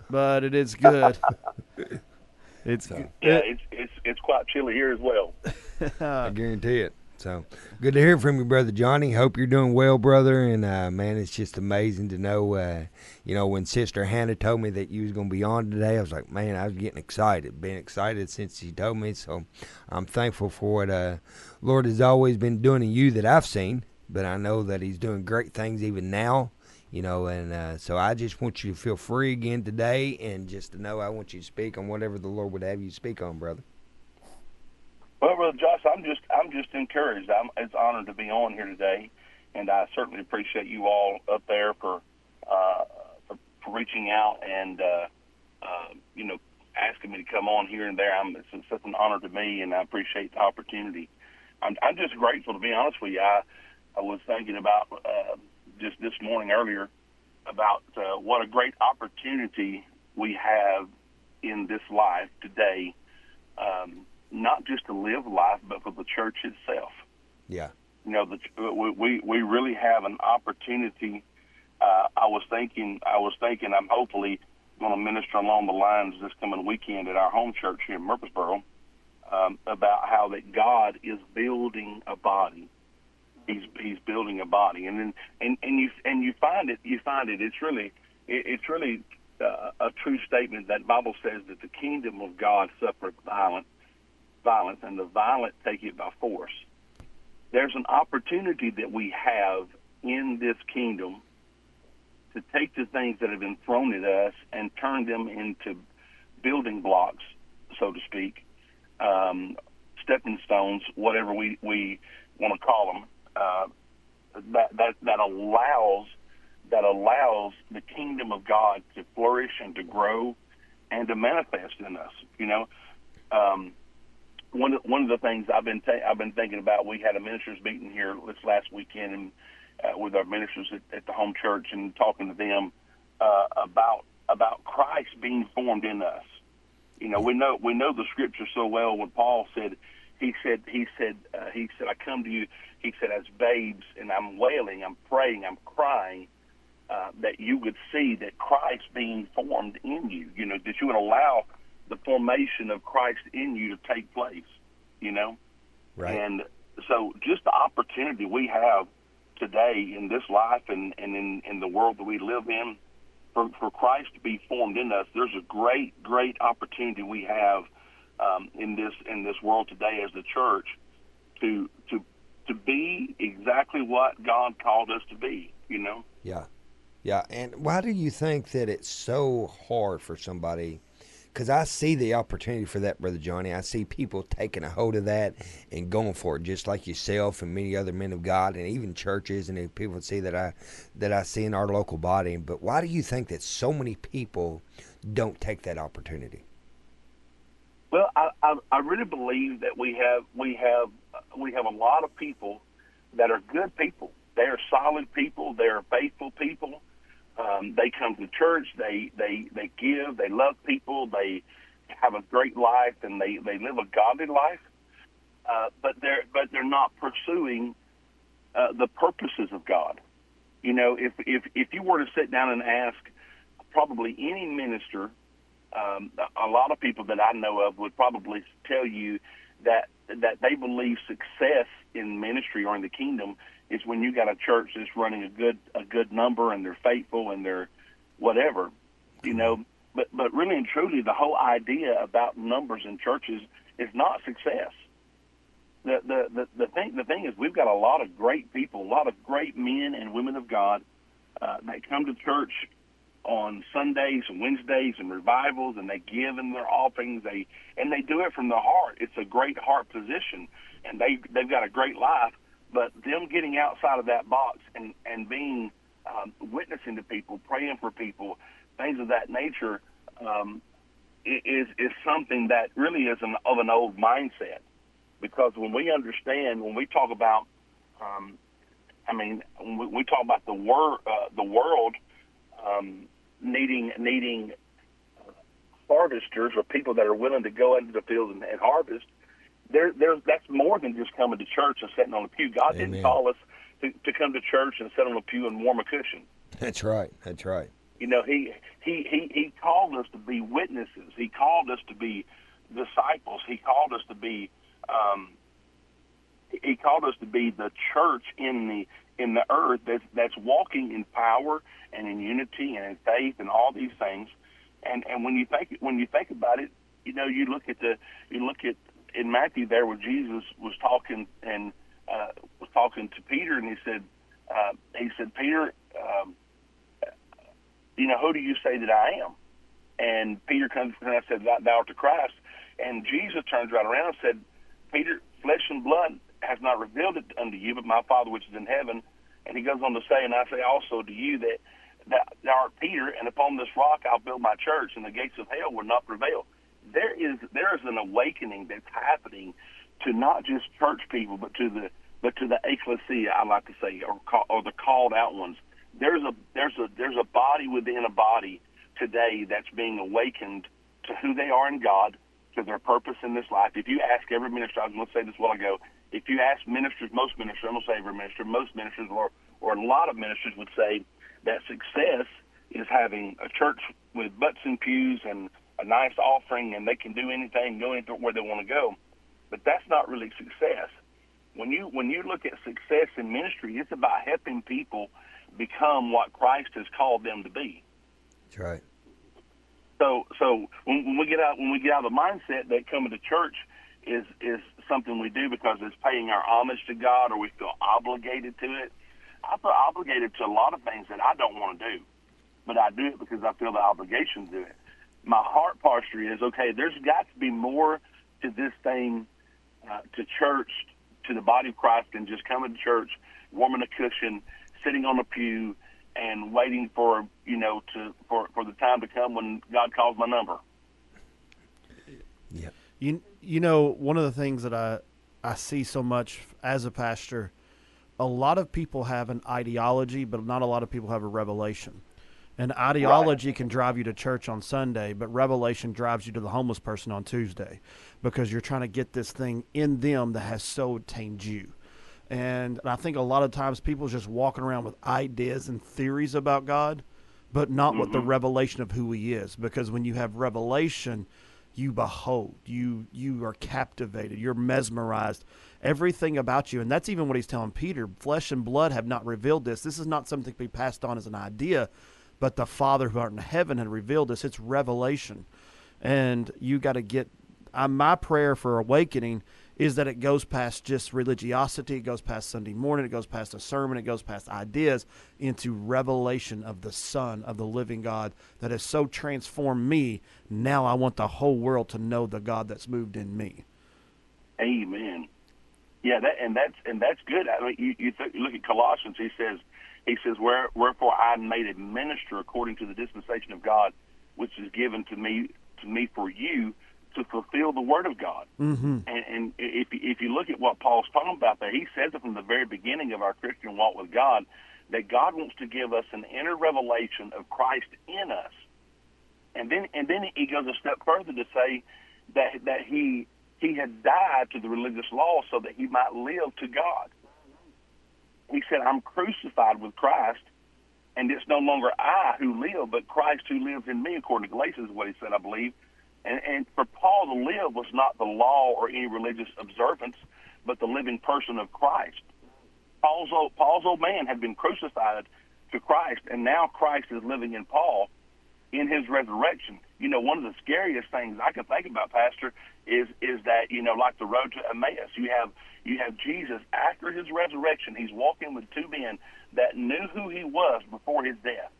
A: but it is good. It's
D: it's quite chilly here as well.
B: I guarantee it. So good to hear from you, Brother Johnny. Hope you're doing well, brother. And man, it's just amazing to know. When Sister Hannah told me that you was going to be on today, I was like, man, I was getting excited. Been excited since she told me. So I'm thankful for what Lord has always been doing in you that I've seen. But I know that He's doing great things even now. And so I just want you to feel free again today, and just to know I want you to speak on whatever the Lord would have you speak on, brother.
D: Well, Brother Josh, I'm just encouraged. It's an honor to be on here today, and I certainly appreciate you all up there for reaching out and asking me to come on here and there. It's such an honor to me, and I appreciate the opportunity. I'm just grateful, to be honest with you. I was thinking about just this morning earlier about what a great opportunity we have in this life today. Not just to live life, but for the church itself.
B: Yeah.
D: We really have an opportunity. I was thinking I'm hopefully going to minister along the lines this coming weekend at our home church here in Murfreesboro about how that God is building a body. He's building a body, and you find it. It's really a true statement that Bible says that the kingdom of God suffereth violence, and the violent take it by force. There's an opportunity that we have in this kingdom to take the things that have been thrown at us and turn them into building blocks, so to speak, stepping stones, whatever we want to call them. That allows the kingdom of God to flourish and to grow and to manifest in us. One of the things I've been thinking about. We had a ministers meeting here this last weekend, and with our ministers at the home church, and talking to them about Christ being formed in us. We know the scripture so well. When Paul said, he said, I come to you. He said, as babes, and I'm wailing, I'm praying, I'm crying, that you would see that Christ being formed in you. That you would allow the formation of Christ in you to take place.
B: Right.
D: And so, just the opportunity we have today in this life and in the world that we live in, for Christ to be formed in us, there's a great opportunity we have in this world today as the church to be exactly what God called us to be.
B: Yeah. And why do you think that it's so hard for somebody? Because I see the opportunity for that, Brother Johnny. I see people taking a hold of that and going for it, just like yourself and many other men of God, and even churches and people see that I see in our local body. But why do you think that so many people don't take that opportunity?
D: Well, I really believe that we have a lot of people that are good people. They are solid people. They are faithful people. They come to church. They give. They love people. They have a great life, and they live a godly life. But they're not pursuing the purposes of God. If you were to sit down and ask probably any minister, a lot of people that I know of would probably tell you that they believe success in ministry or in the kingdom is when you got a church that's running a good number, and they're faithful and they're whatever, But really and truly, the whole idea about numbers in churches is not success. The thing is, we've got a lot of great people, a lot of great men and women of God that come to church on Sundays and Wednesdays and revivals, and they give in their offerings. They do it from the heart. It's a great heart position, and they've got a great life. But them getting outside of that box and being witnessing to people, praying for people, things of that nature, is something that really is of an old mindset. Because when we understand, when we talk about, when we talk about the world needing harvesters or people that are willing to go into the field and harvest. That's more than just coming to church and sitting on a pew. God
B: Amen.
D: didn't call us to come to church and sit on a pew and warm a cushion.
B: That's right.
D: You know, he called us to be witnesses. He called us to be disciples. He called us to be the church in the earth that's walking in power and in unity and in faith and all these things. And when you think about it, you know, you look at in Matthew there where Jesus was talking to Peter, and he said, Peter, you know, who do you say that I am? And Peter comes and I said, thou art the Christ. And Jesus turns right around and said, Peter, flesh and blood has not revealed it unto you, but my Father which is in heaven. And he goes on to say, and I say also to you that thou art Peter, and upon this rock I'll build my church, and the gates of hell will not prevail. There is an awakening that's happening to not just church people, but to the ecclesia, I like to say, or the called out ones. There's a body within a body today that's being awakened to who they are in God, to their purpose in this life. If you ask every minister, I was going to say this a while ago, if you ask ministers, most ministers, I'm going to say every minister, most ministers or a lot of ministers would say that success is having a church with butts and pews and a nice offering, and they can do anything, go anywhere they want to go. But that's not really success. When you look at success in ministry, it's about helping people become what Christ has called them to be.
B: That's right.
D: So when we get out of the mindset that coming to church is something we do because it's paying our homage to God, or we feel obligated to it. I feel obligated to a lot of things that I don't want to do, but I do it because I feel the obligation to do it. My heart posture is, okay, there's got to be more to this thing, to church, to the body of Christ, than just coming to church, warming a cushion, sitting on a pew, and waiting for the time to come when God calls my number.
B: Yeah.
A: You know, one of the things that I see so much as a pastor, a lot of people have an ideology, but not a lot of people have a revelation. An ideology can drive you to church on Sunday, but revelation drives you to the homeless person on Tuesday, because you're trying to get this thing in them that has so attained you. And I think a lot of times people are just walking around with ideas and theories about God, but not with the revelation of who he is. Because when you have revelation, you behold, you are captivated, you're mesmerized, everything about you. And that's even what he's telling Peter. Flesh and blood have not revealed this. This is not something to be passed on as an idea, but the Father who art in heaven had revealed this. It's revelation. And you got to get, my prayer for awakening is that it goes past just religiosity, it goes past Sunday morning, it goes past a sermon, it goes past ideas, into revelation of the Son of the living God that has so transformed me. Now I want the whole world to know the God that's moved in me.
D: Amen. Yeah, that's good. I mean, you look at Colossians. He says, wherefore I am made a minister according to the dispensation of God, which is given to me for you, to fulfill the word of God.
A: Mm-hmm.
D: And if you look at what Paul's talking about there, he says it from the very beginning of our Christian walk with God, that God wants to give us an inner revelation of Christ in us. And then he goes a step further to say that he had died to the religious law so that he might live to God. He said, I'm crucified with Christ, and it's no longer I who live, but Christ who lives in me, according to Galatians is what he said, I believe. And for Paul, to live was not the law or any religious observance, but the living person of Christ. Paul's old man had been crucified to Christ, and now Christ is living in Paul in his resurrection. You know, one of the scariest things I can think about, Pastor, is that, you know, like the road to Emmaus, you have Jesus after his resurrection. He's walking with two men that knew who he was before his death.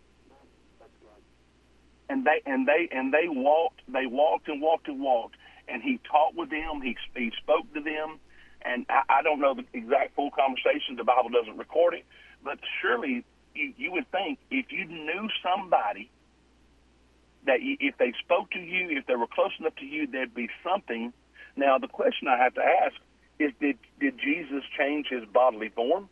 D: And they walked, and he talked with them. He spoke to them, and I don't know the exact full conversation. The Bible doesn't record it, but surely you would think if you knew somebody that if they spoke to you, if they were close enough to you, there'd be something. Now the question I have to ask is, did Jesus change his bodily form?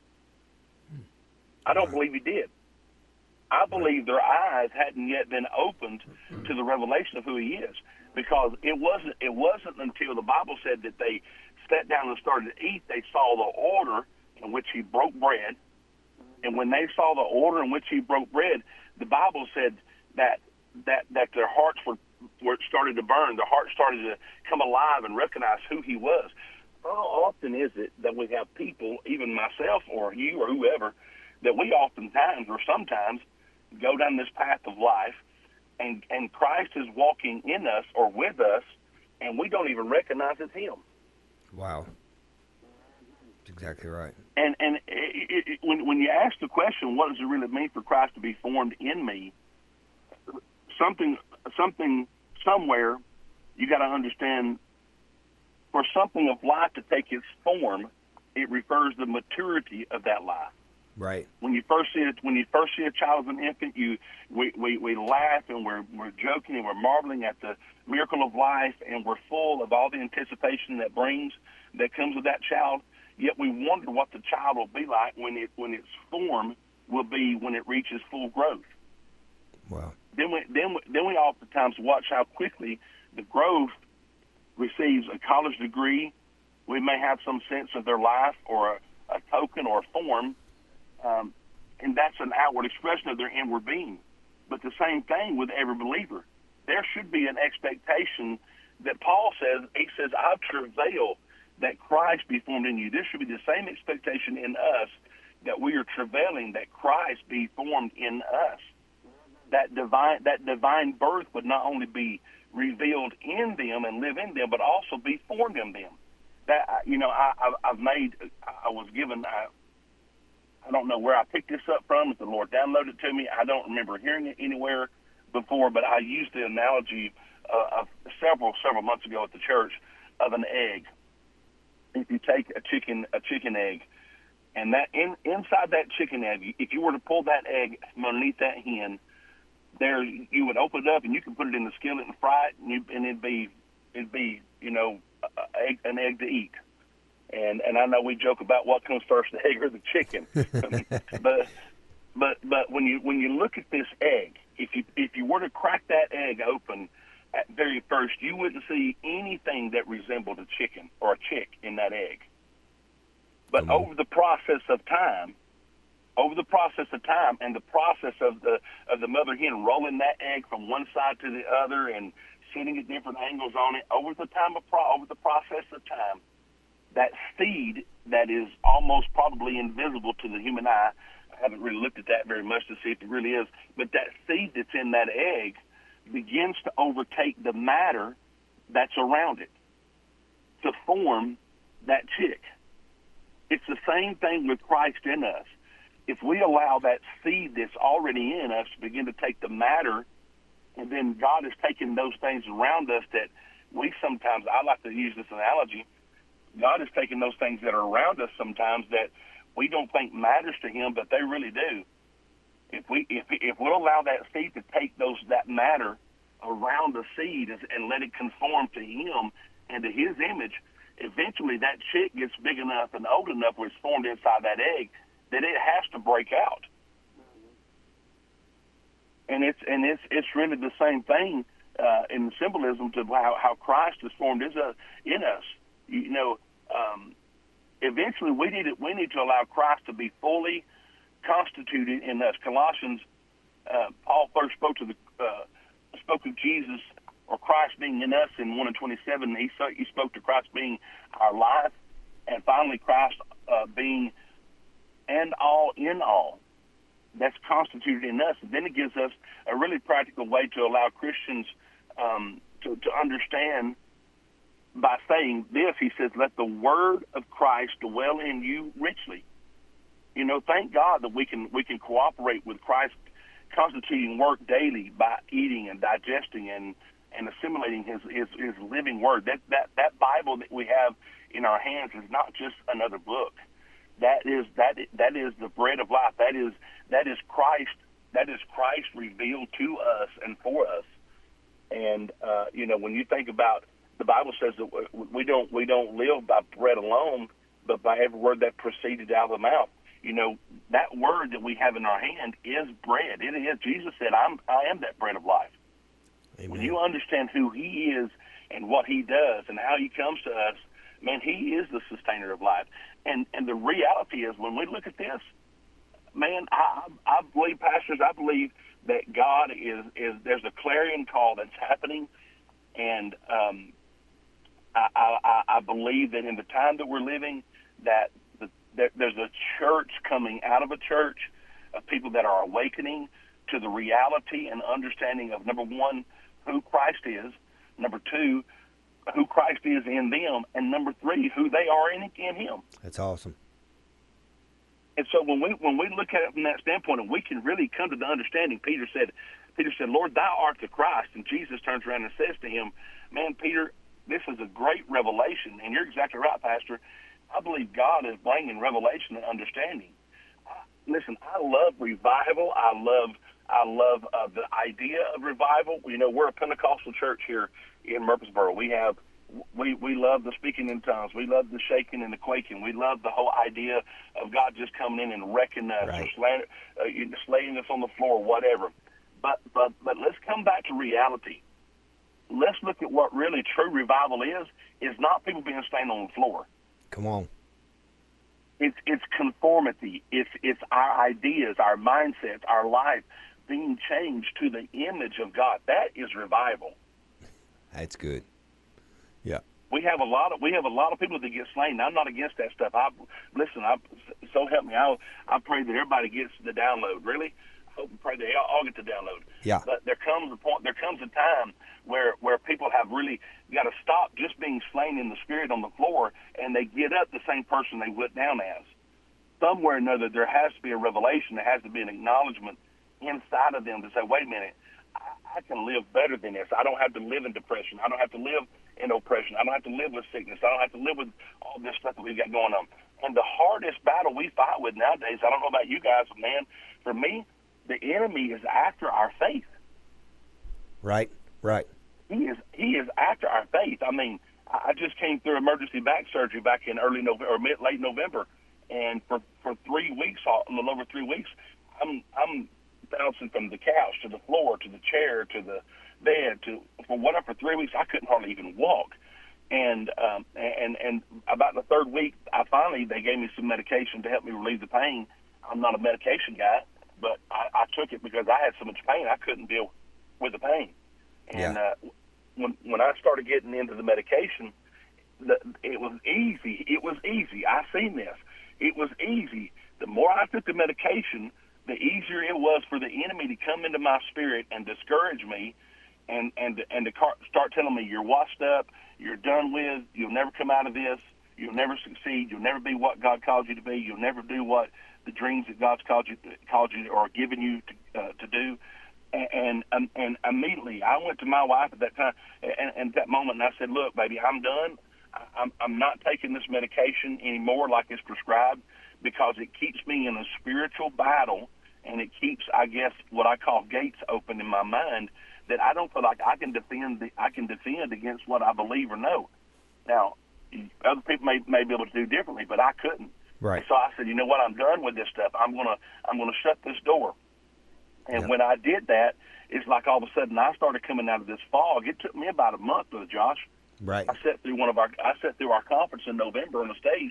D: I don't believe he did. I believe their eyes hadn't yet been opened to the revelation of who he is, because it wasn't until the Bible said that they sat down and started to eat, they saw the order in which he broke bread And when they saw the order in which he broke bread, the Bible said that their hearts were started to burn. Their hearts started to come alive and recognize who he was. How often is it that we have people, even myself or you or whoever, that we oftentimes or sometimes go down this path of life, and Christ is walking in us or with us, and we don't even recognize it's him.
B: Wow. That's exactly right.
D: And when you ask the question, what does it really mean for Christ to be formed in me? Something somewhere, you got to understand. For something of life to take its form, it refers to the maturity of that life.
B: Right.
D: When you first see a child as an infant, we laugh and we're joking and we're marveling at the miracle of life, and we're full of all the anticipation that comes with that child. Yet we wonder what the child will be like when its form will be when it reaches full growth.
B: Wow.
D: Then we oftentimes watch how quickly the growth receives a college degree. We may have some sense of their life or a token or a form, and that's an outward expression of their inward being. But the same thing with every believer. There should be an expectation that Paul says, he says, I travail that Christ be formed in you. There should be the same expectation in us, that we are travailing that Christ be formed in us. That divine birth would not only be revealed in them and live in them, but also be formed in them. That I was given. I don't know where I picked this up from. If the Lord downloaded it to me, I don't remember hearing it anywhere before. But I used the analogy of several months ago at the church of an egg. If you take a chicken egg, and that inside that chicken egg, if you were to pull that egg from underneath that hen, there you would open it up and you can put it in the skillet and fry it, and it'd be an egg to eat. And I know we joke about what comes first, the egg or the chicken, but when you look at this egg, if you were to crack that egg open at very first, you wouldn't see anything that resembled a chicken or a chick in that egg. But over the process of time, and the process of the mother hen rolling that egg from one side to the other and sitting at different angles on it, over the process of time, that seed that is almost probably invisible to the human eye, I haven't really looked at that very much to see if it really is, but that seed that's in that egg begins to overtake the matter that's around it to form that chick. It's the same thing with Christ in us. If we allow that seed that's already in us to begin to take the matter, and then God is taking those things around us that we sometimes, I like to use this analogy, God is taking those things that are around us sometimes that we don't think matters to him, but they really do. If we'll allow that seed to take that matter around the seed and let it conform to him and to his image, eventually that chick gets big enough and old enough where it's formed inside that egg that it has to break out. And it's really the same thing in symbolism to how Christ is formed in us. Eventually we need to allow Christ to be fully constituted in us. Colossians, Paul first spoke of Jesus or Christ being in us in 1:27. He spoke to Christ being our life, and finally Christ being and all in all that's constituted in us. And then it gives us a really practical way to allow Christians to understand by saying this. He says, let the word of Christ dwell in you richly. Thank God that we can cooperate with Christ constituting work daily by eating and digesting and assimilating his living word. That Bible that we have in our hands is not just another book. That is the bread of life. That is Christ. That is Christ revealed to us and for us. And when you think about, the Bible says that we don't live by bread alone, but by every word that proceeded out of the mouth. That word that we have in our hand is bread. It is. Jesus said, I am that bread of life. Amen. When you understand who he is and what he does and how he comes to us, man, he is the sustainer of life. And the reality is, when we look at this, man, I believe, pastors, I believe that God is there's a clarion call that's happening, and I believe that in the time that we're living, that there's a church coming out of a church of people that are awakening to the reality and understanding of, number one, who Christ is, number two, who Christ is in them, and number three, who they are in Him.
B: That's awesome.
D: And so when we look at it from that standpoint, and we can really come to the understanding, Peter said, Lord, thou art the Christ. And Jesus turns around and says to him, man, Peter, this is a great revelation. And you're exactly right, Pastor. I believe God is bringing revelation and understanding. Listen, I love revival. I love the idea of revival. You know, we're a Pentecostal church here in Murfreesboro. We love the speaking in tongues. We love the shaking and the quaking. We love the whole idea of God just coming in and wrecking us,
B: right,
D: or slaying us on the floor, whatever. But let's come back to reality. Let's look at what really true revival is. It's not people being slain on the floor.
B: Come on.
D: It's conformity. It's our ideas, our mindsets, our life being changed to the image of God. That is revival.
B: That's good. Yeah.
D: We have a lot of people that get slain. I'm not against that stuff. So help me. I pray that everybody gets the download. Really, I hope and pray they all get the download.
B: Yeah.
D: But there comes a time where people have really got to stop just being slain in the spirit on the floor, and they get up the same person they went down as. Somewhere or another, there has to be a revelation. There has to be an acknowledgement inside of them to say, wait a minute, I can live better than this. I don't have to live in depression. I don't have to live in oppression. I don't have to live with sickness. I don't have to live with all this stuff that we've got going on. And the hardest battle we fight with nowadays, I don't know about you guys, but man, for me, the enemy is after our faith.
B: Right.
D: He is after our faith. I mean, I just came through emergency back surgery back in early November or late November, and for 3 weeks, a little over 3 weeks, I'm bouncing from the couch to the floor to the chair to the bed for 3 weeks. I couldn't hardly even walk, and about the third week, they gave me some medication to help me relieve the pain. I'm not a medication guy, but I took it because I had so much pain I couldn't deal with the pain. And when I started getting into the medication, it was easy. It was easy. I seen this. It was easy. The more I took the medication, the easier it was for the enemy to come into my spirit and discourage me, and to start telling me you're washed up, you're done with, you'll never come out of this, you'll never succeed, you'll never be what God called you to be, you'll never do what the dreams that God's called you or given you to do. And immediately I went to my wife at that time and at that moment, and I said, look, baby, I'm done. I'm not taking this medication anymore like it's prescribed, because it keeps me in a spiritual battle, and it keeps, I guess, what I call gates open in my mind that I don't feel like I can defend against what I believe or know. Now, other people may be able to do differently, but I couldn't.
B: Right.
D: So I said, you know what? I'm done with this stuff. I'm gonna shut this door. And when I did that, it's like all of a sudden I started coming out of this fog. It took me about a month, Brother Josh.
B: Right.
D: I sat through our conference in November on the stage,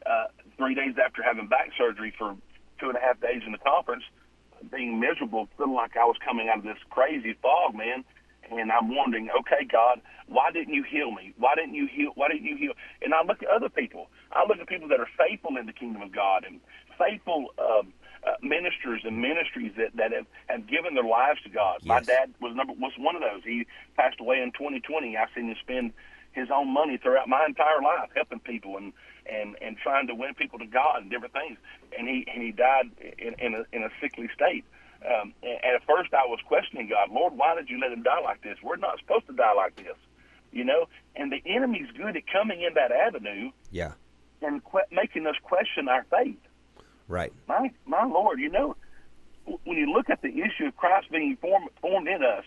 D: 3 days after having back surgery for 2.5 days in the conference, being miserable, feeling like I was coming out of this crazy fog, man. And I'm wondering, okay, God, why didn't you heal me? Why didn't you heal? And I look at other people. I look at people that are faithful in the kingdom of God and faithful ministers and ministries that have given their lives to God. Yes. My dad was one of those. He passed away in 2020. I seen him spend his own money throughout my entire life helping people and trying to win people to God and different things. And he died in a sickly state. And at first I was questioning God, Lord, why did you let him die like this? We're not supposed to die like this, you know? And the enemy's good at coming in that avenue,
B: yeah,
D: and making us question our faith.
B: Right.
D: My Lord, you know, when you look at the issue of Christ being formed in us,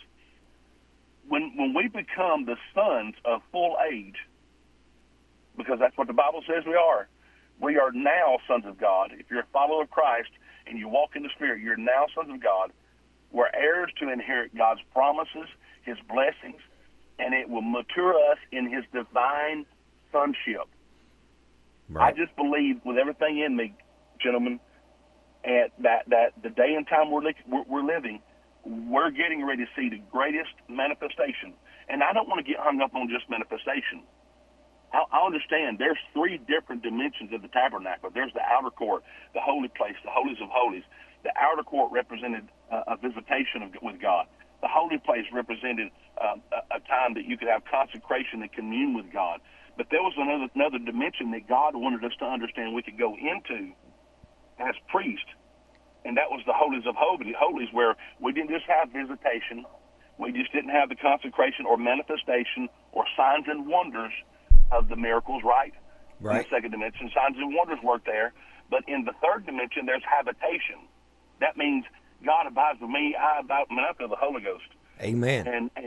D: when we become the sons of full age, because that's what the Bible says we are now sons of God. If you're a follower of Christ and you walk in the Spirit, you're now sons of God. We're heirs to inherit God's promises, his blessings, and it will mature us in his divine sonship. Right. I just believe with everything in me, gentlemen, and that the day and time we're living, we're getting ready to see the greatest manifestation. And I don't want to get hung up on just manifestation. I understand there's three different dimensions of the tabernacle. There's the outer court, the holy place, the holies of holies. The outer court represented a visitation with God. The holy place represented a time that you could have consecration and commune with God. But there was another dimension that God wanted us to understand we could go into as priests, and that was the holies of holies, where we didn't just have visitation, we just didn't have the consecration or manifestation or signs and wonders of the miracles, right? In the second dimension, signs and wonders work there. But in the third dimension, there's habitation. That means God abides with me, I abide with the Holy Ghost.
B: Amen.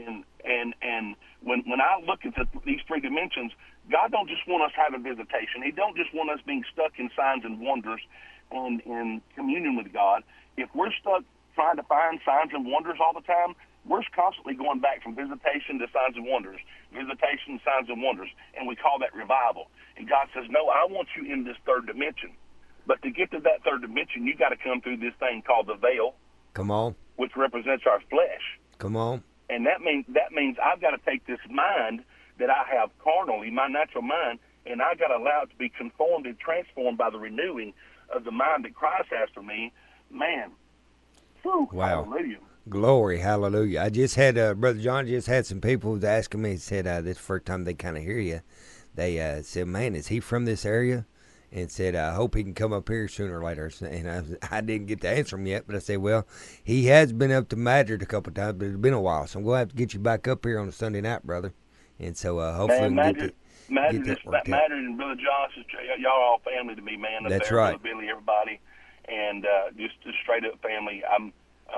D: And when I look at these three dimensions, God don't just want us having visitation. He don't just want us being stuck in signs and wonders and in communion with God. If we're stuck trying to find signs and wonders all the time, we're constantly going back from visitation to signs and wonders, visitation, signs and wonders, and we call that revival. And God says, no, I want you in this third dimension. But to get to that third dimension, you got to come through this thing called the veil.
B: Come on.
D: Which represents our flesh.
B: Come on.
D: And that means I've got to take this mind that I have carnally, my natural mind, and I got to allow it to be conformed and transformed by the renewing of the mind that Christ has for me. Man. Whew,
B: wow.
D: Hallelujah.
B: Glory, hallelujah. I just had, Brother John just had some people who was asking me, said this first time they kind of hear you. They said, man, is he from this area? And said, I hope he can come up here sooner or later. And I didn't get to answer him yet, but I said, well, he has been up to Madrid a couple of times, but it's been a while. So I'm going to have to get you back up here on a Sunday night, brother. And so hopefully we can get that
D: Madrid and Brother Josh, y'all are all family to me, man.
B: That's right.
D: Brother Billy, everybody. And just straight up family. I'm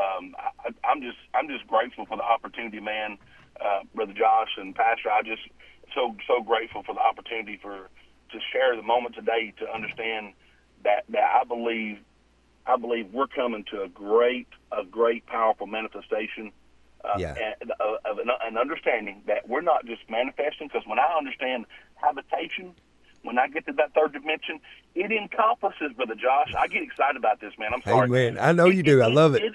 D: just grateful for the opportunity, man. Brother Josh and Pastor, I just so grateful for the opportunity to share the moment today to understand that I believe we're coming to a great powerful manifestation of an understanding that we're not just manifesting, because when I understand habitation, when I get to that third dimension, it encompasses, Brother Josh. I get excited about this, man. I'm sorry.
B: Amen. I know you do. I love it.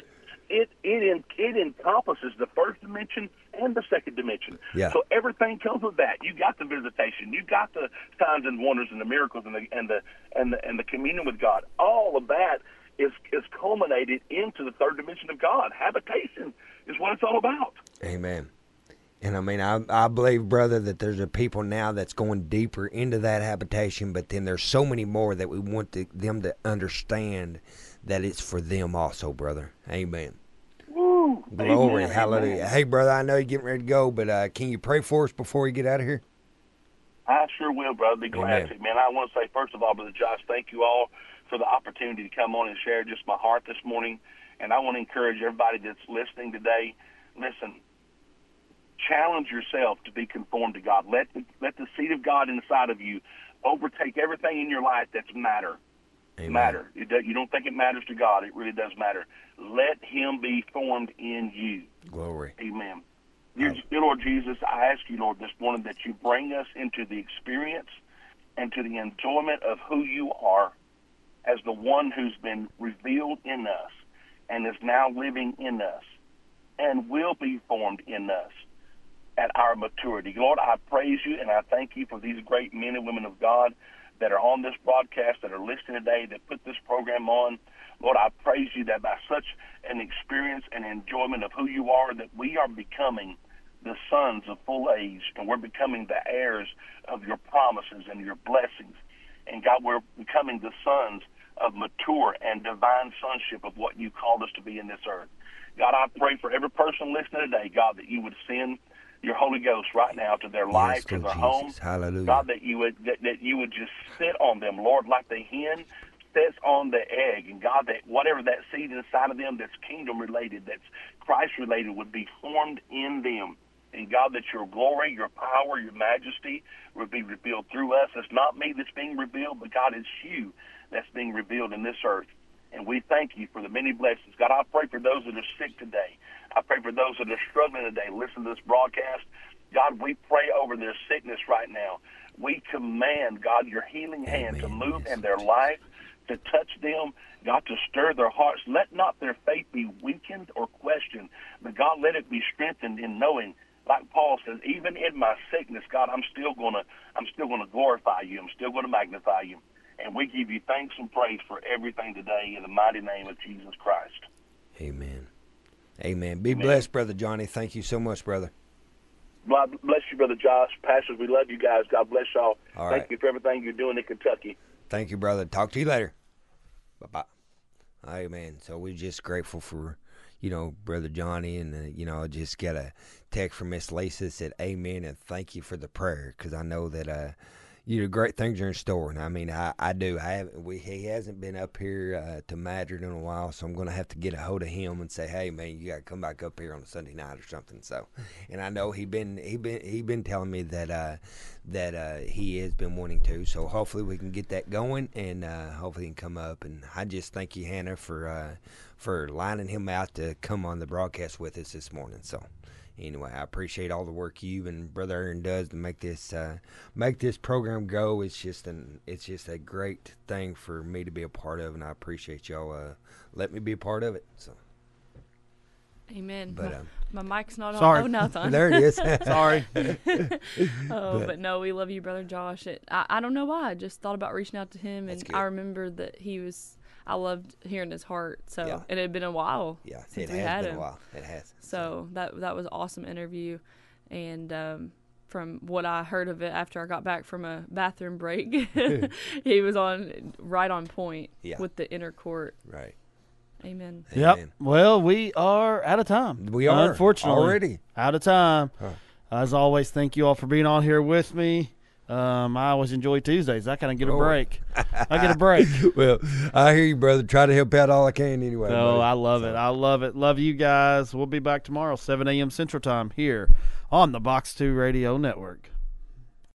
D: It encompasses the first dimension and the second dimension.
B: Yeah.
D: So everything comes with that. You got the visitation, you got the signs and wonders and the miracles and the communion with God. All of that is culminated into the third dimension of God. Habitation is what it's all about.
B: Amen. And I mean, I believe, brother, that there's a people now that's going deeper into that habitation, but then there's so many more that we want them to understand that it's for them also, brother. Amen.
D: Woo.
B: Glory,
D: Amen.
B: hallelujah.
D: Amen.
B: Hey, brother, I know you're getting ready to go, but can you pray for us before you get out of here?
D: I sure will, brother. Be glad
B: Amen.
D: to. Man, I want to say, first of all, Brother Josh, thank you all for the opportunity to come on and share just my heart this morning. And I want to encourage everybody that's listening today, listen, challenge yourself to be conformed to God. Let the seed of God inside of you overtake everything in your life that's matter.
B: Amen.
D: You don't think it matters to God. It really does matter. Let him be formed in you.
B: Glory.
D: Amen. Dear Lord Jesus, I ask you, Lord, this morning that you bring us into the experience and to the enjoyment of who you are as the one who's been revealed in us and is now living in us and will be formed in us at our maturity. Lord, I praise you and I thank you for these great men and women of God that are on this broadcast, that are listening today, that put this program on. Lord, I praise you that by such an experience and enjoyment of who you are, that we are becoming the sons of full age, and we're becoming the heirs of your promises and your blessings. And God, we're becoming the sons of mature and divine sonship of what you called us to be in this earth. God, I pray for every person listening today, God, that you would send your Holy Ghost right now to their life, to their home.
B: Hallelujah.
D: God, that you would just sit on them, Lord, like the hen sits on the egg. And God, that whatever that seed inside of them that's kingdom related, that's Christ related, would be formed in them. And God, that your glory, your power, your majesty would be revealed through us. It's not me that's being revealed, but God, it's you that's being revealed in this earth. And we thank you for the many blessings. God, I pray for those that are sick today. I pray for those that are struggling today. Listen to this broadcast. God, we pray over their sickness right now. We command, God, your healing hand to move in their life, to touch them, God, to stir their hearts. Let not their faith be weakened or questioned, but God, let it be strengthened in knowing, like Paul says, even in my sickness, God, I'm still gonna glorify you. I'm still gonna magnify you. And we give you thanks and praise for everything today in the mighty name of Jesus Christ.
B: Amen. Amen. Be blessed, Brother Johnny. Thank you so much, brother.
D: God bless you, Brother Josh. Pastors, we love you guys. God bless y'all.
B: All
D: Thank
B: right.
D: you for everything you're doing in Kentucky.
B: Thank you, brother. Talk to you later. Bye-bye. Amen. So we're just grateful for, Brother Johnny. And, just got a text from Miss Lisa that said, amen, and thank you for the prayer, because I know that great things are in store. And I mean, I do. He hasn't been up here to Madrid in a while, so I'm going to have to get a hold of him and say, hey man, you got to come back up here on a Sunday night or something. So, and I know he been telling me that he has been wanting to. So hopefully we can get that going, and hopefully he can come up. And I just thank you, Hannah, for lining him out to come on the broadcast with us this morning. So. Anyway, I appreciate all the work you and Brother Aaron does to make this program go. It's just a great thing for me to be a part of, and I appreciate y'all letting me be a part of it. So,
C: amen.
B: But
C: my mic's not
A: sorry.
C: on. Oh, no, it's on.
B: there it is.
A: Sorry.
C: But no, we love you, Brother Josh. I don't know why. I just thought about reaching out to him, and I remembered that I loved hearing his heart. So,
B: Yeah.
C: and it had been a while.
B: Yeah,
C: since
B: it
C: we
B: has
C: had
B: been
C: him.
B: a while. It has.
C: So that was an awesome interview, and from what I heard of it after I got back from a bathroom break, he was right on point with the inner court.
B: Right.
C: Amen.
A: Yep.
B: Amen.
A: Well, we are out of time.
B: We are,
A: unfortunately
B: already
A: out of time.
B: Huh.
A: As always, thank you all for being on here with me. I always enjoy Tuesdays. I kind of get a break. I get a break.
B: Well, I hear you, brother. Try to help out all I can anyway.
A: Oh, I love it. I love it. Love you guys. We'll be back tomorrow, 7 a.m. Central Time here on the Box 2 Radio Network.